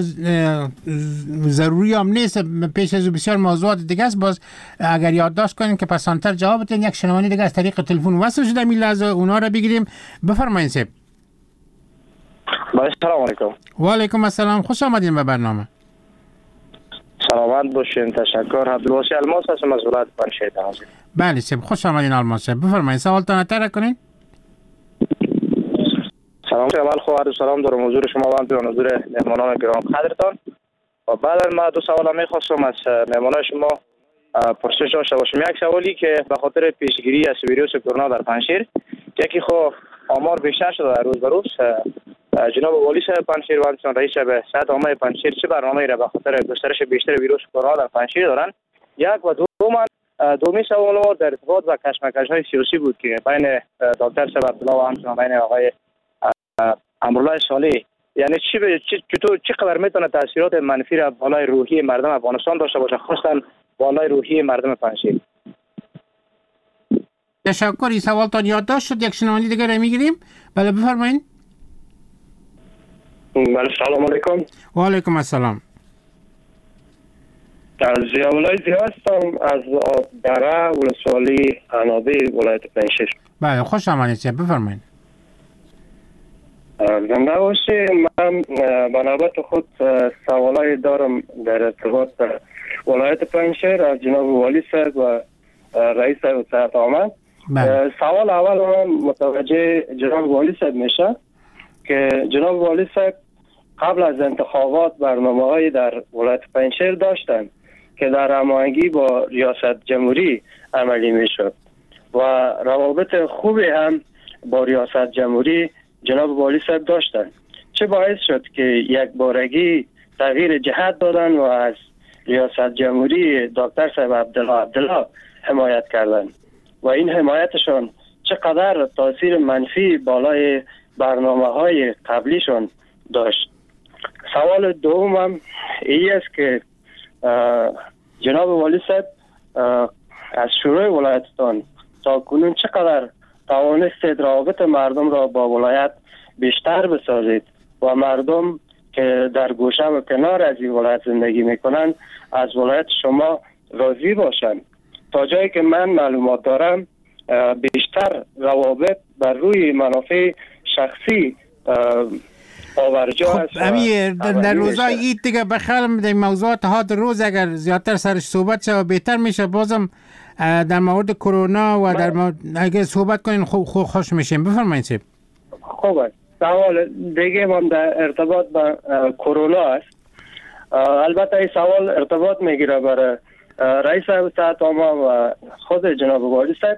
ضروری هم نیست، پیش از بسیار موضوعات دیگه است. باز اگر یادداشت کنین که پسانتر جواب بدین. یک شنوانی دیگه از طریق تلفن وصل شده، می لحظه اونا را بگیریم. بفرمایید صاحب. سلام علیکم. و علیکم السلام، خوش آمدین به برنامه. سلامت باشین. تشکر. عبدالواسی الماس هستم از ولایت پنجشیر. بله سب خوش آمدین الماس. بفرمایید سوالتان تر کنین. سلام. اول خو عرض سلام دارم حضور شما و همچنین حضور مهمانان گران قدرتان. و بعد ما دو سوال می‌خواستم از مهمانان شما پرسش داشته باشم. یک سوالی که به خاطر پیشگیری از ویروس کرونا در پنجشیر، یکی خو آمار بیشتر شده روز به روز، جناب والی صاحب پنجشیر و همچنین رئیس صحت عامه پنجشیر چه برنامه‌ای را به خاطر گسترش بیشتر ویروس کرونا در پنجشیر دارند؟ یک و دومی سوال ما در ارتباط با کشمکش‌های سیاسی بود که بین دکتر صاحب عبدالله و همچنین بین آقای امرالله صالح، یعنی چقدر میتونه تاثیرات منفی را بالای روحی مردم افغانستان داشته باشه، خصوصا بالای روحی مردم پنجشیر؟ تشکر. این سوالتان یادداشت شد. یک شنونده دیگر را میگیریم. بله بفرمایید. بله سلام علیکم. و علیکم السلام. از ضیاءالله هستم از دره ولسوالی عنابه ولایت پنجشیر. بله خوش آمدید. بفرمایید. زنده باشی. من به نوبت خود سوالای دارم در ارتباط ولایت پنجشیر از جناب والی صاحب و رئیس صحت عامه. سوال اول من متوجه جناب والی صاحب میشه که جناب والی صاحب قبل از انتخابات برنامه‌های در ولایت پنجشیر داشتند که در هماهنگی با ریاست جمهوری عملی میشد و روابط خوبی هم با ریاست جمهوری جناب والی صاحب داشتند. چه باعث شد که یک بارگی تغییر جهت دادن و از ریاست جمهوری دکتر صاحب عبدالله حمایت کردند و این حمایتشان چقدر تاثیر منفی بالای برنامه‌های قبلیشون داشت؟ سوال دومم این است که جناب والی صاحب از شروع ولایتتان تا کنون چقدر توانستید روابط مردم را با ولایت بیشتر بسازید و مردم که در گوشه و کنار از این ولایت زندگی میکنند از ولایت شما راضی باشند؟ تا جایی که من معلومات دارم بیشتر روابط بر روی منافع شخصی آورجا هست. امیر در روزای عید دیگه بخیرم در موضوعات ها در روز اگر زیادتر سرش صحبت شد بهتر میشه. بازم در مورد کرونا و در اگر صحبت کنین خوش میشیم. بفرمایید سیب. خوبه. سوال دیگه من در ارتباط با کرونا است. البته این سوال ارتباط میگیره برای رئیس صحت عامه و خود جناب والی صاحب.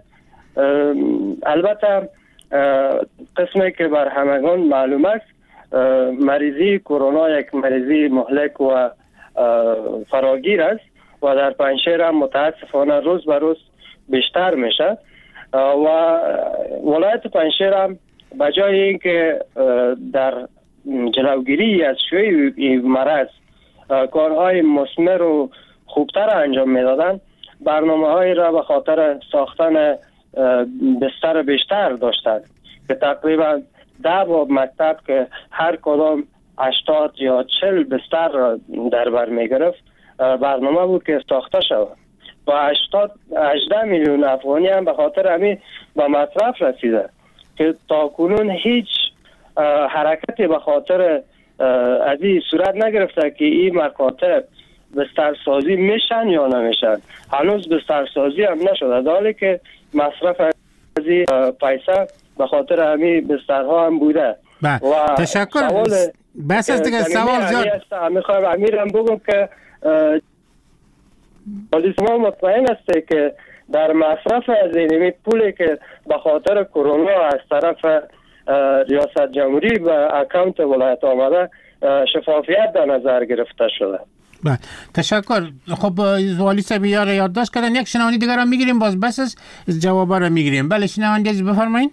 البته قسمی که بر همگان معلوم است مریضی کرونا یک مریضی مهلک و فراگیر است و در پنجشیر هم متاسفانه روز به روز بیشتر میشه و ولایت پنجشیر هم بجای اینکه در جلوگیری از شیوع این مرض کارهای مثمر و خوبتر انجام میدادن، برنامه‌های را به خاطر ساختن بستر بیشتر داشتند که تقریبا 10 مکتب که هر کدام 80 یا 40 بستر را در بر میگرفت برنامه بود که ساخته شود و 18 میلیون افغانی هم به خاطر همین به مصرف رسیده که تا کنون هیچ حرکتی به خاطر از این صورت نگرفته که این مکاتب بسترسازی میشن یا نمیشن. هنوز بسترسازی هم نشده، در حالی که مصرف از این پیسه به خاطر همین بسترها هم بوده. و تشکر. بس از دیگه سوال زیاد میخوام امیرم بگم که پلیس ما مطمئن است که در مصرف از این پولی که به خاطر کرونا از طرف ریاست جمهوری به اکانت ولایت آمده شفافیت در نظر گرفته شده. بله تشکر. خب والی صاحب یادداشت کردن. یک شنونده دیگر را میگیریم، باز بس از جواب را میگیریم. بله شنونده بفرمایید.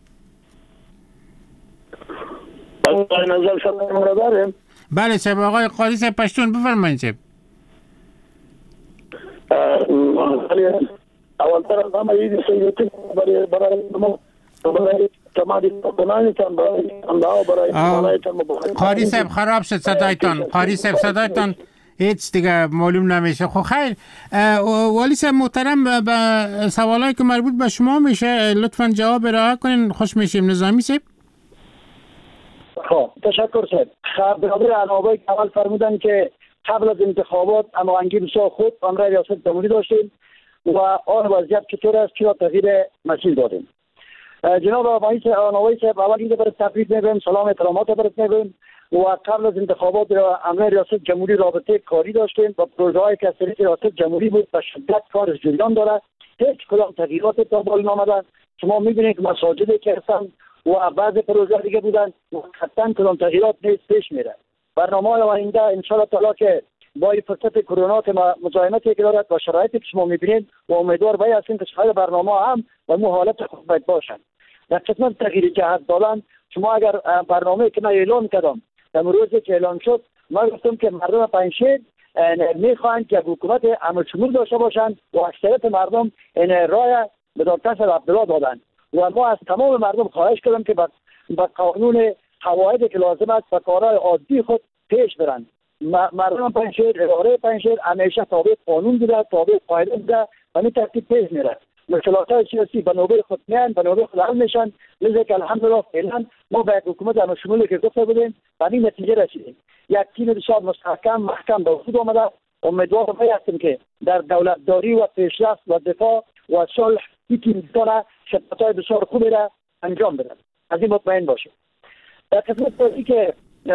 بله صاحب آقای قاضی صاحب پشتون بفرمایید صاحب. اولتر از همه این سیوتی برای ما قاری صاحب خراب شد صدایتان. قاری صاحب صدایتان هیچ دیگه معلوم نمیشه. خب خیر والی صاحب محترم، به سوالایی که مربوط به شما میشه لطفا جواب ارائه کنین، خوش میشیم. نظامی صاحب. خب تشکر صاحب. برادر عنابه که اول فرمودن که قبل از انتخابات هماهنگی بسیار خوب امر ریاست جمهوری داشتیم و آن وضعیت چطور است چرا تغییر مسیر دادیم. جناب آنوایی صاحب اول اینکه برای تبریک میگویم، سلام احترامات برات میگویم و قبل از انتخابات امر ریاست جمهوری رابطه کاری داشتیم و پروژه‌ای که از طریق ریاست جمهوری بود و شدت کارش جریان داره، هیچ کدام تغییرات تا بالا نامده. شما میبینید که مساجدی که هستن و بعض پروژه دیگه بودن و قطعا کدام تغییرات نیست پیش میره. برنامه آینده ان شاء الله تعالی که با این فرصت کرونا که مزاحمتی که دارد و شرایطی که شما میبینید و امیدوار باید هستیم که شاید برنامه هم و مو حالت خوب باید باشن. در قسمت تغییر جهت دادن شما اگر برنامه که من اعلان کردم در روزی که اعلان شد ما گفتم که مردم پنجشیر میخواهند که حکومت عمل شمول داشته باشند و اکثریت مردم این رای به دکتر عبدالله دادن و ما از تمام مردم خواهش کردم که با قانون قواعدی که لازم است و کارهای عادی خود پیش برند. مردم پنجشیر، اداره پنجشیر همیشه تابع قانون بوده، تابع قاعده بوده و این ترتیب پیش میره. مشکلات سیاسی به نوبه خود میان، به نوبه خود حل میشن. لذا که الحمدلله فعلا ما به حکومت عمل شمولی که گفته بودیم به این نتیجه رسیدیم. یک تیم بسیار مستحکم محکم به وجود آمده. امیدوار هستیم که در دولتداری و پیشرفت و دفاع و صلح این تیم داره شرکت‌های بسیار خوبی را انجام بدن. از این مطمئن باشیم. در قسمت بازی که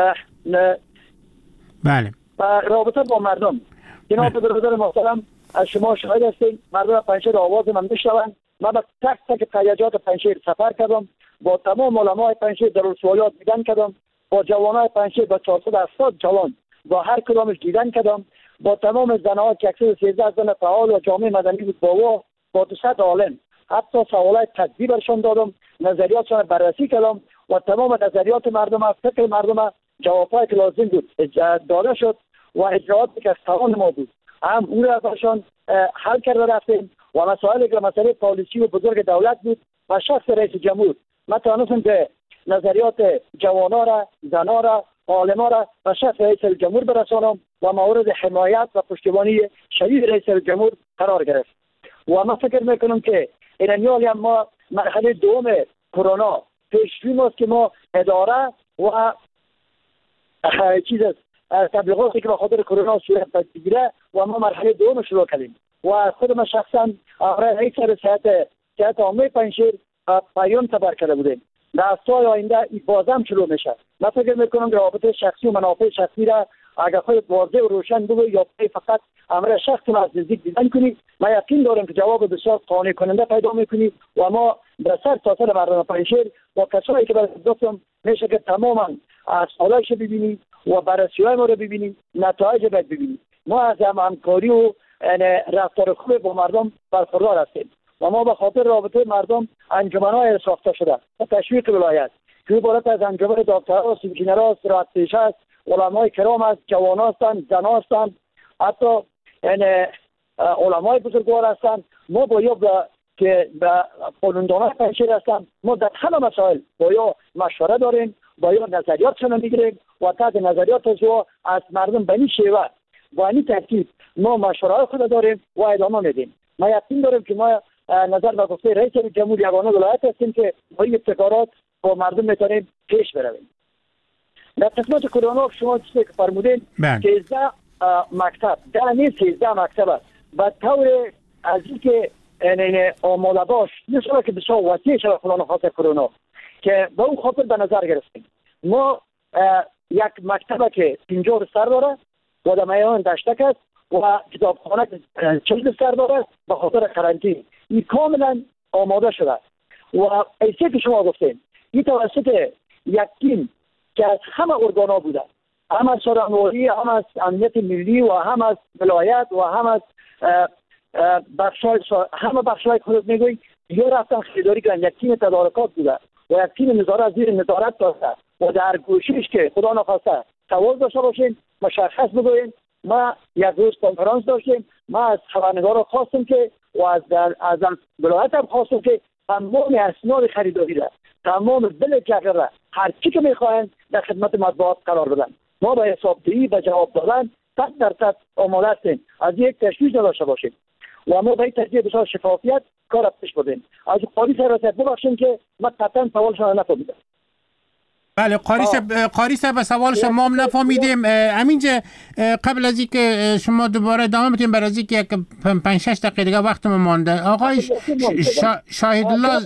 بله رابطه با مردم جناب برادر محترم از شما شاهد هستید، مردم پنجشیر آواز من میشنوند. من به تک تک قیادات پنجشیر سفر کردم، با تمام علمای پنجشیر درس‌وسوالات دیدن کردم، با جوانای پنجشیر با 470 جوان با هر کدامش دیدن کردم، با تمام زنها که 113 زن فعال و جامعه مدنی بود با 200 عالم حتی سوالات تدبیرشون دادم، نظریاتشون بررسی کردم و تمام نظریات مردم، فکر مردم، جوابایی که لازم بود داده شد و اجراعاتی که از توان ما بود هم اون را برشان حل کرده رفتیم و مسائلی که مسئله پالیسی و بزرگ دولت بود و شخص رئیس جمهور من توانستم که نظریات جوانا را، زنا را، عالما را و شخص رئیس جمهور برسانم و مورد حمایت و پشتیبانی شدید رئیس جمهور قرار گرفت. و من فکر میکنم که اینجا هم ما مرحله دوم کرونا پیش‌بینی ماست که ما اداره و تبلیغاتی که به خاطر کرونا صورت بگیره و ما مرحله دوم شروع کردیم و خود من شخصا رئیس صحت عامه پنجشیر پیام تبر کرده بودیم. در هفته‌های آینده این بازم شروع میشه. من فکر میکنم رابطه شخصی و منافع شخصی را اگر خود واضح و روشن بگوی یا فقط امر شخصی از نزدیک دیدن کنی، من یقین دارم که جواب بسیار قانع کننده پیدا میکنی و ما به سر تا سر مردم پنجشیر با کسایی که برای گفتم میشه که تماما اسئله‌اش ببینی و بررسی‌های ما رو ببینی، نتایج باید ببینی. ما از همکاری و رفتار خوب با مردم برخوردار هستیم و ما به خاطر رابطه مردم انجمن‌های ساخته شده و تشویق ولایت که عبارت از انجمن دکترها، سینجینرها، استراحت‌پیشه است، علمای کرام است، جوان هستند، زن هستند، حتی علمای بزرگوار هستند. ما باید که به قانوندانان پنجشیر هستند، ما در همه مسائل باید مشوره داریم، باید نظریاتشون میگیریم و تحت نظریات از مردم به این شیوه و این ترتیب ما مشوره خود داریم و ادامه میدیم. ما یقین داریم که ما نظر به گفته رئیس جمهور یگانه ولایت هستیم که با این ابتکارات با مردم میتونیم پیش برویم. در قسمت کرونا شما چیزی که فرمودین 13 مکتب در نیست 13 مکتب است به طور از اینکه آماده باش نشده که بسیار وسیع شده خدا خاطر کرونا که با اون خاطر به نظر گرفتیم. ما یک مکتب که 50 بستر داره و در میان دشتک است و کتابخانه 40 بستر داره به خاطر قرنطینه. این کاملا آماده شده و ایسی که شما گفتین این توسط یک تیم که از همه ارگانا بوده، هم از سرانواری، هم از امنیت ملی و هم از ولایت و هم از همه بخشای خود میگوی یا رفتن خریداری کردن. یک تیم تدارکات بوده و یک تیم نظارت زیر نظارت داشته و در گوشش که خدا نخواسته سوال داشته باشین مشخص بگوین. ما یک روز کنفرانس داشتیم، ما از خبرنگارا خواستیم که و از ولایت هم خواستیم که تمام اسناد خریداری را، تمام بل جگر را، هر چی که میخواین در خدمت مطبوعات قرار بدن. ما به حسابدهی و جواب دادن تک در تک آماده هستیم، از یک تشویش نداشته باشیم و ما به این تجزیه بسیار شفافیت کار پیش بردیم. از قاضی سراسر ببخشیم که من قطعا سوالشان نفهمیدم. بله قاری صاحب به سوال شما هم نفهمیدیم. همینجا قبل از اینکه شما دوباره ادامه بدیم برای اینکه یک 5-6 دقیقه دیگه وقتمون مانده، آقای شاهد الله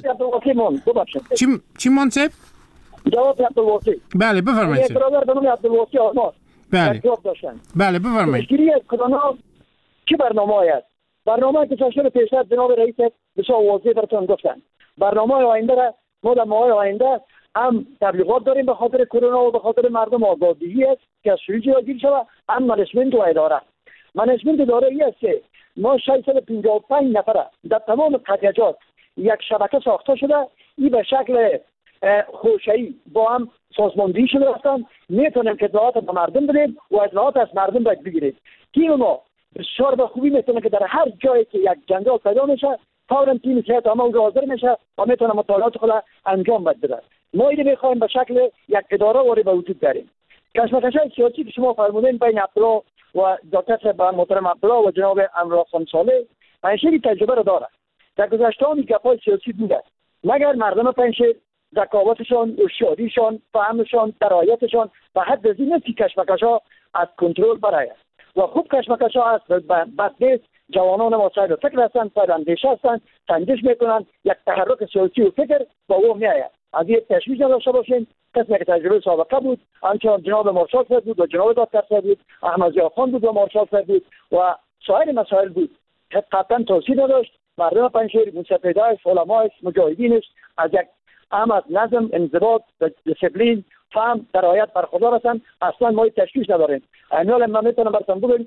چی منصب؟ جواب عبدالواسی. بله بفرمایید. یک برادر به نام عبدالواسی آمار. بله. بله بفرمایید. پیشگیری از کرونا چه برنامه است؟ برنامه که شده پیش از جناب رئیس بسیار واضح براتون گفتن. برنامه آینده را ما در ماه آینده هم تبلیغات داریم به خاطر کرونا و به خاطر مردم آگاهی است که از سوی جلوگیری شود، هم منیجمنت و اداره. منیجمنت اداره ای است که ما 655 نفر در تمام قریه‌جات یک شبکه ساخته شده، این به شکل خوشایی با هم سازماندهی شده هستند. میتونیم که اطلاعات به مردم بدیم و اطلاعات از مردم باید بگیریم. تیم ما بسیار به خوبی میتونه که در هر جایی که یک جنجال پیدا میشه فوراً تیم صحت عامه اونجا حاضر میشه و میتونه مطالعات خود انجام بده. ما اینو میخوایم به شکل یک اداره وارد به وجود بیاریم. کشمکش‌های سیاسی که شما فرمودین بین عبدالله و دکتر صاحب محترم عبدالله و جناب امرالحسن صالح، پنجشیر تجربه را داره. در گذشته هم گپ‌های سیاسی بوده، مگر مردم پنجشیر ذکاوتشان، هوشیاریشان، فهمشان، درایتشان و حد از این است که کشمکش‌ها از کنترل برآید و خوب کشمکش‌ها است بد نیست. جوانان ما صاحب فکر هستند، صاحب اندیشه هستند، سنجش میکنند، یک تحرک سیاسی و فکر با او میآید. از این تشویش نداشته باشین. کسی که تجربه سابقه بود همچنان جناب مارشال صاحب بود و جناب دکتر صاحب بود، احمد ضیاءخان بود و مارشال صاحب بود و سایر مسائل بود. قطعا توصیه نداشت. مردم پنجشیر مستفیدای علمای مجاهدین است، از یک از نظم، انضباط، دیسپلین، فهم، درایت برخوردار هستند. اصلا ما تشویش نداریم. امروز من میتونم براتون بگم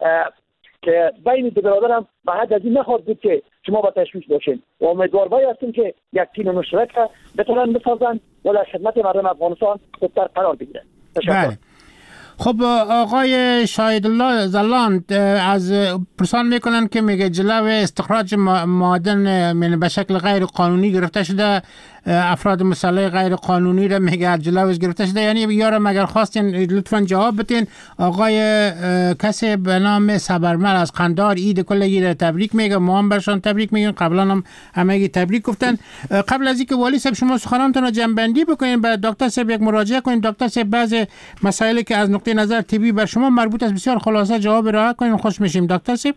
که بین دو برادرم به حد از این نخواهد بود که شما با تشویش باشین و امیدوار هستیم که یک تیم مشترک بتونن بسازن و در خدمت مردم افغانستان خوبتر قرار بگیرن. تشکر. خب آقای شاهد الله زلان از پرسان میکنن که میگه جلو استخراج معادن به شکل غیر قانونی گرفته شده، افراد مسلح غیر قانونی را میگه جلوش گرفته شده، یعنی یارم اگر خواستین لطفا جواب بدین. آقای کسی به نام صبرمل از قندار عید کلگی را تبریک میگه، ما هم برشان تبریک میگیم، قبلا هم همگی تبریک گفتن. قبل از اینکه والی صاحب شما سخنانتون را جمع‌بندی بکنین به دکتر صاحب یک مراجعه کنین. دکتر صاحب بعض مسائلی که از نقطه نظر طبی بر شما مربوط است بسیار خلاصه جواب ارائه کنین، خوش میشیم. دکتر صاحب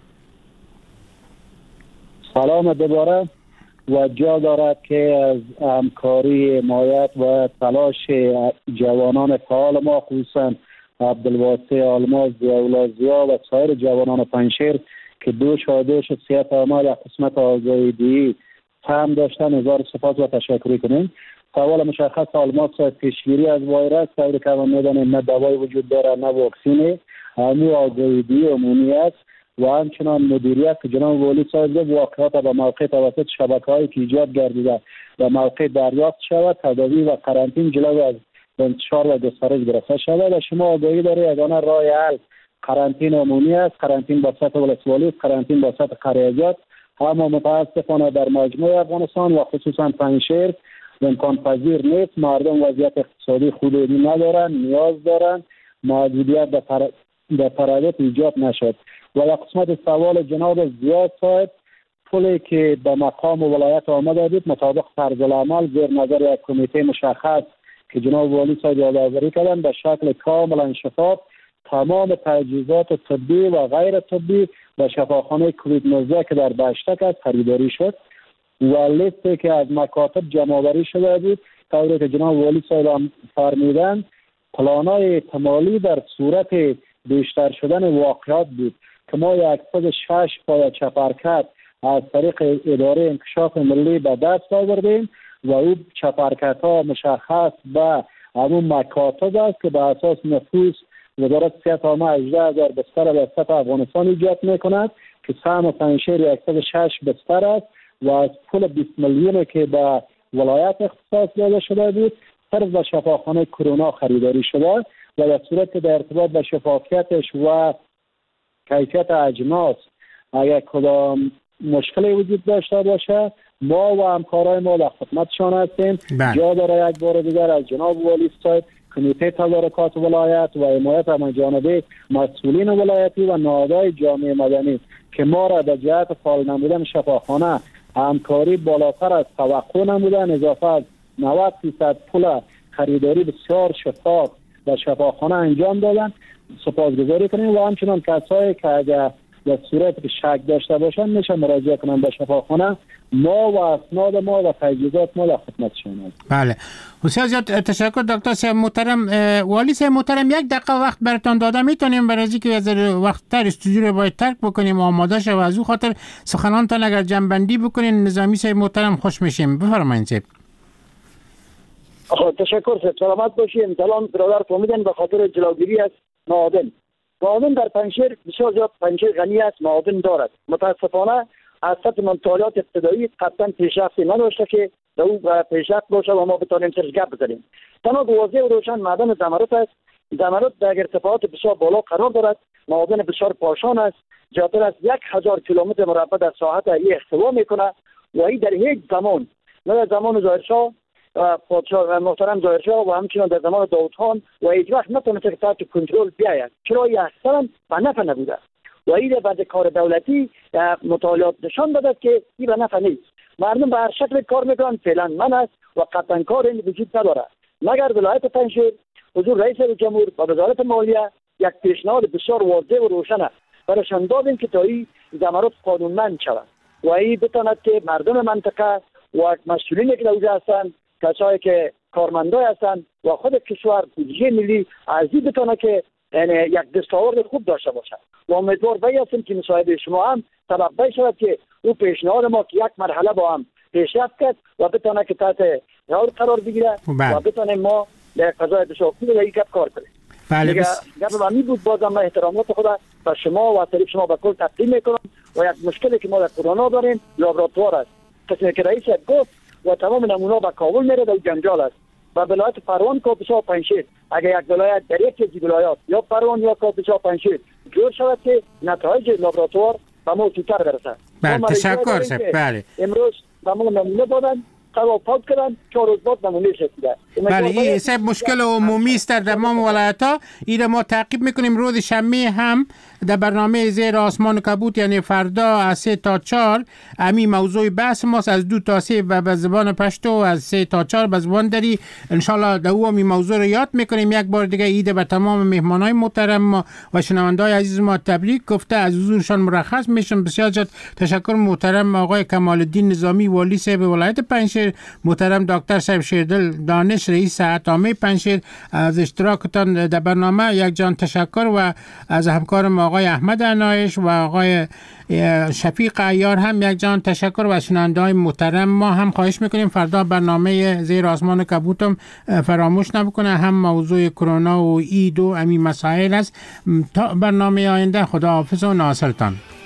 سلام دوباره. و جا دارد که از همکاری حمایت و تلاش جوانان فعال ما خصوصا عبدالواسی آلماس، ضیاءالله ضیا و سایر جوانان پنجشیر که دوش صحت عامه در قسمت آزادی هم داشتن هزار سپاس و تشکر کنیم. سوال مشخص آلماس پیشگیری از ویروس طوری که ما می‌دانیم نه دوای وجود داره نه واکسینی، همون آگاهی عمومی است و همچنان مدیریت که جناب والی صاحب واقعات به موقع توسط شبکه‌هایی که ایجاد گردیده و موقع دریافت شود، تداوی و قرنطینه جلوی از انتشار و گسترش گرفته شود. و شما آگاهی دارید یگانه راه حل قرنطینه عمومی است، قرنطینه با سطح ولسوالی، قرنطینه با سطح قریه‌جات. اما متاسفانه در مجموع افغانستان و خصوصا پنجشیر امکان پذیر نیست. مردم وضعیت اقتصادی خوبی ندارن، نیاز دارن، محدودیت در تردد ایجاد نشد. و در قسمت سوال جناب ضیا صاحب، پولی که به مقام ولایت آمده بود مطابق طرز العمل زیر نظر یک کمیته مشخص که جناب والی صاحب یادآوری کردن به شکل کاملا شفاف تمام تجهیزات طبی و غیر طبی و شفاخانه کووید 19 که در بشتک است خریداری شد و لیستی که از مکاتب جمع‌آوری شده بود طوری که جناب والی صاحب فرمودند پلان‌های احتمالی در صورت بیشتر شدن واقعات بود که ما 106 پای چپرکت از طریق اداره انکشاف ملی به دست آوردیم و او چپرکت ها مشخص به همون مکاتب است که به اساس نفوس وزارت صحت عامه 18,000 بستر به سطح افغانستان ایجاد میکند که سهم پنجشیر 106 بستر است و از پول 20 میلیون که به ولایت اختصاص داده شده بود صرف به شفاخانه کرونا خریداری شده و در صورت که در ارتباط به شفافیتش و کیفیت اجناس اگر کدام مشکلی وجود داشته باشه ما و همکارای ما در خدمتشان هستیم. جا داره یک بار دیگر از جناب والی صاحب کمیته تدارکات ولایت و حمایت از جانب مسئولین ولایتی و نهادهای جامعه مدنی که ما را به جهت فعال نمودن شفاخانه همکاری بالاتر از توقع نمودن، اضافه از 90% پول خریداری بسیار شفاف و شفاخانه انجام دادن. سپاسگزاری کنیم و همچنان کسایی که اگر در صورت که شک داشته باشن میشه مراجعه کنن به شفاخانه. ما و اسناد ما و تجهیزات ما در خدمتشون هست. بله، بسیار زیاد تشکر دکتر صاحب محترم. والی صاحب محترم، یک دقیقه وقت براتون داده میتونیم برای اینکه از وقت تر استودیو رو باید ترک بکنیم آماده شه و از او خاطر سخنانتان اگر جنبندی بکنین نظامی صاحب محترم خوش میشیم. بفرمایید صاحب. تشکر صاحب، سلامت باشید. سلام برادر فهمیدن به خاطر جلوگیری از معادن. معادن در پنجشیر بسیار زیاد، پنجشیر غنی است، معادن دارد. متاسفانه از سطح مطالعات ابتدایی قطعا پیشرفتی نداشته که در او پیشرفت باشه و ما بتوانیم سرش گپ بزنیم. تنها واضح و روشن معدن زمرد است. زمرد در ارتفاعات بسیار بالا قرار دارد. معادن بسیار پاشان است. زیادتر از 1000 کیلومتر مربع در ساحت ای احتوا میکنه و این در هیچ زمان، نه در زمان ظاهرشاه پادشاه محترم ظاهرشاه و همچنین در زمان داود خان و هیچ وقت نتونسته که تحت کنترل بیاید، چرا این اصلا به نفع نبوده و این بعد کار دولتی مطالعات نشان داده که این به نفع نیست. مردم به هر شکل کار میکنن، فعلا من است و قطعا کار این وجود نداره مگر ولایت پنجشیر حضور رئیس جمهور و وزارت مالیه یک پیشنهاد بسیار واضح و روشن است برایشان دادیم که تا این زمرد قانونمند شود و این بتواند که مردم منطقه و مسئولینی که در هستند، کسایی که کارمندای هستند و خود کشور بودجه ملی از این بتونه که یک دستاورد خوب داشته باشد و امیدوار هستیم که مصاحبه شما هم سبب شود که او پیشنهاد ما که یک مرحله با هم پیشرفت کرد و بتونه که تحت غور قرار بگیره و بتونه ما در قضای بسیار خوب و یک کار کنیم. بله گپ من بود. بازم من احترامات خدا به شما و طریق شما به کل تقدیم میکنم و یک مشکلی که ما در کرونا داریم لابراتوار است. کسی که رئیس گفت و تمام نمونه به کابل میره در جنجال است و ولایت پروان کاپیسا پنجشیر اگر یک ولایت در یک از ولایات یا پروان یا کاپیسا پنجشیر جور شود که نتایج لابراتوار به ما زودتر برسد. بله تشکر صاحب. بله امروز به ما نمونه دادن، توافق کردن، 4 روز بعد نمونه رسیده. بله این صاحب مشکل عمومی است در تمام ولایت‌ها. این ما تعقیب میکنیم. روز شنبه هم در برنامه زیر آسمان کبوت یعنی فردا از 3 تا 4 امی موضوع بحث ماست، از 2 تا 3 و به زبان پشتو، از 3 تا 4 به زبان دری. ان شاء الله در اون موضوع رو یاد میکنیم. یک بار دیگه عید به تمام مهمانای محترم و شنوندای عزیز ما تبریک گفته از حضورشان مرخص میشم. بسیار زیاد تشکر محترم آقای کمال الدین نظامی والی صاحب ولایت پنجشیر، محترم دکتر صاحب شیردل دانش رئیس عطامه پنجشیر از اشتراکتان در برنامه. یک جان تشکر و از همکارم آقای احمد عنایش و آقای شفیق عیار هم یک جان تشکر و شنونده‌های محترم. ما هم خواهش میکنیم فردا برنامه زیر آسمان کبوتم فراموش نکنه، هم موضوع کرونا و عید و امی مسائل است. تا برنامه آینده خداحافظ و ناصرتان.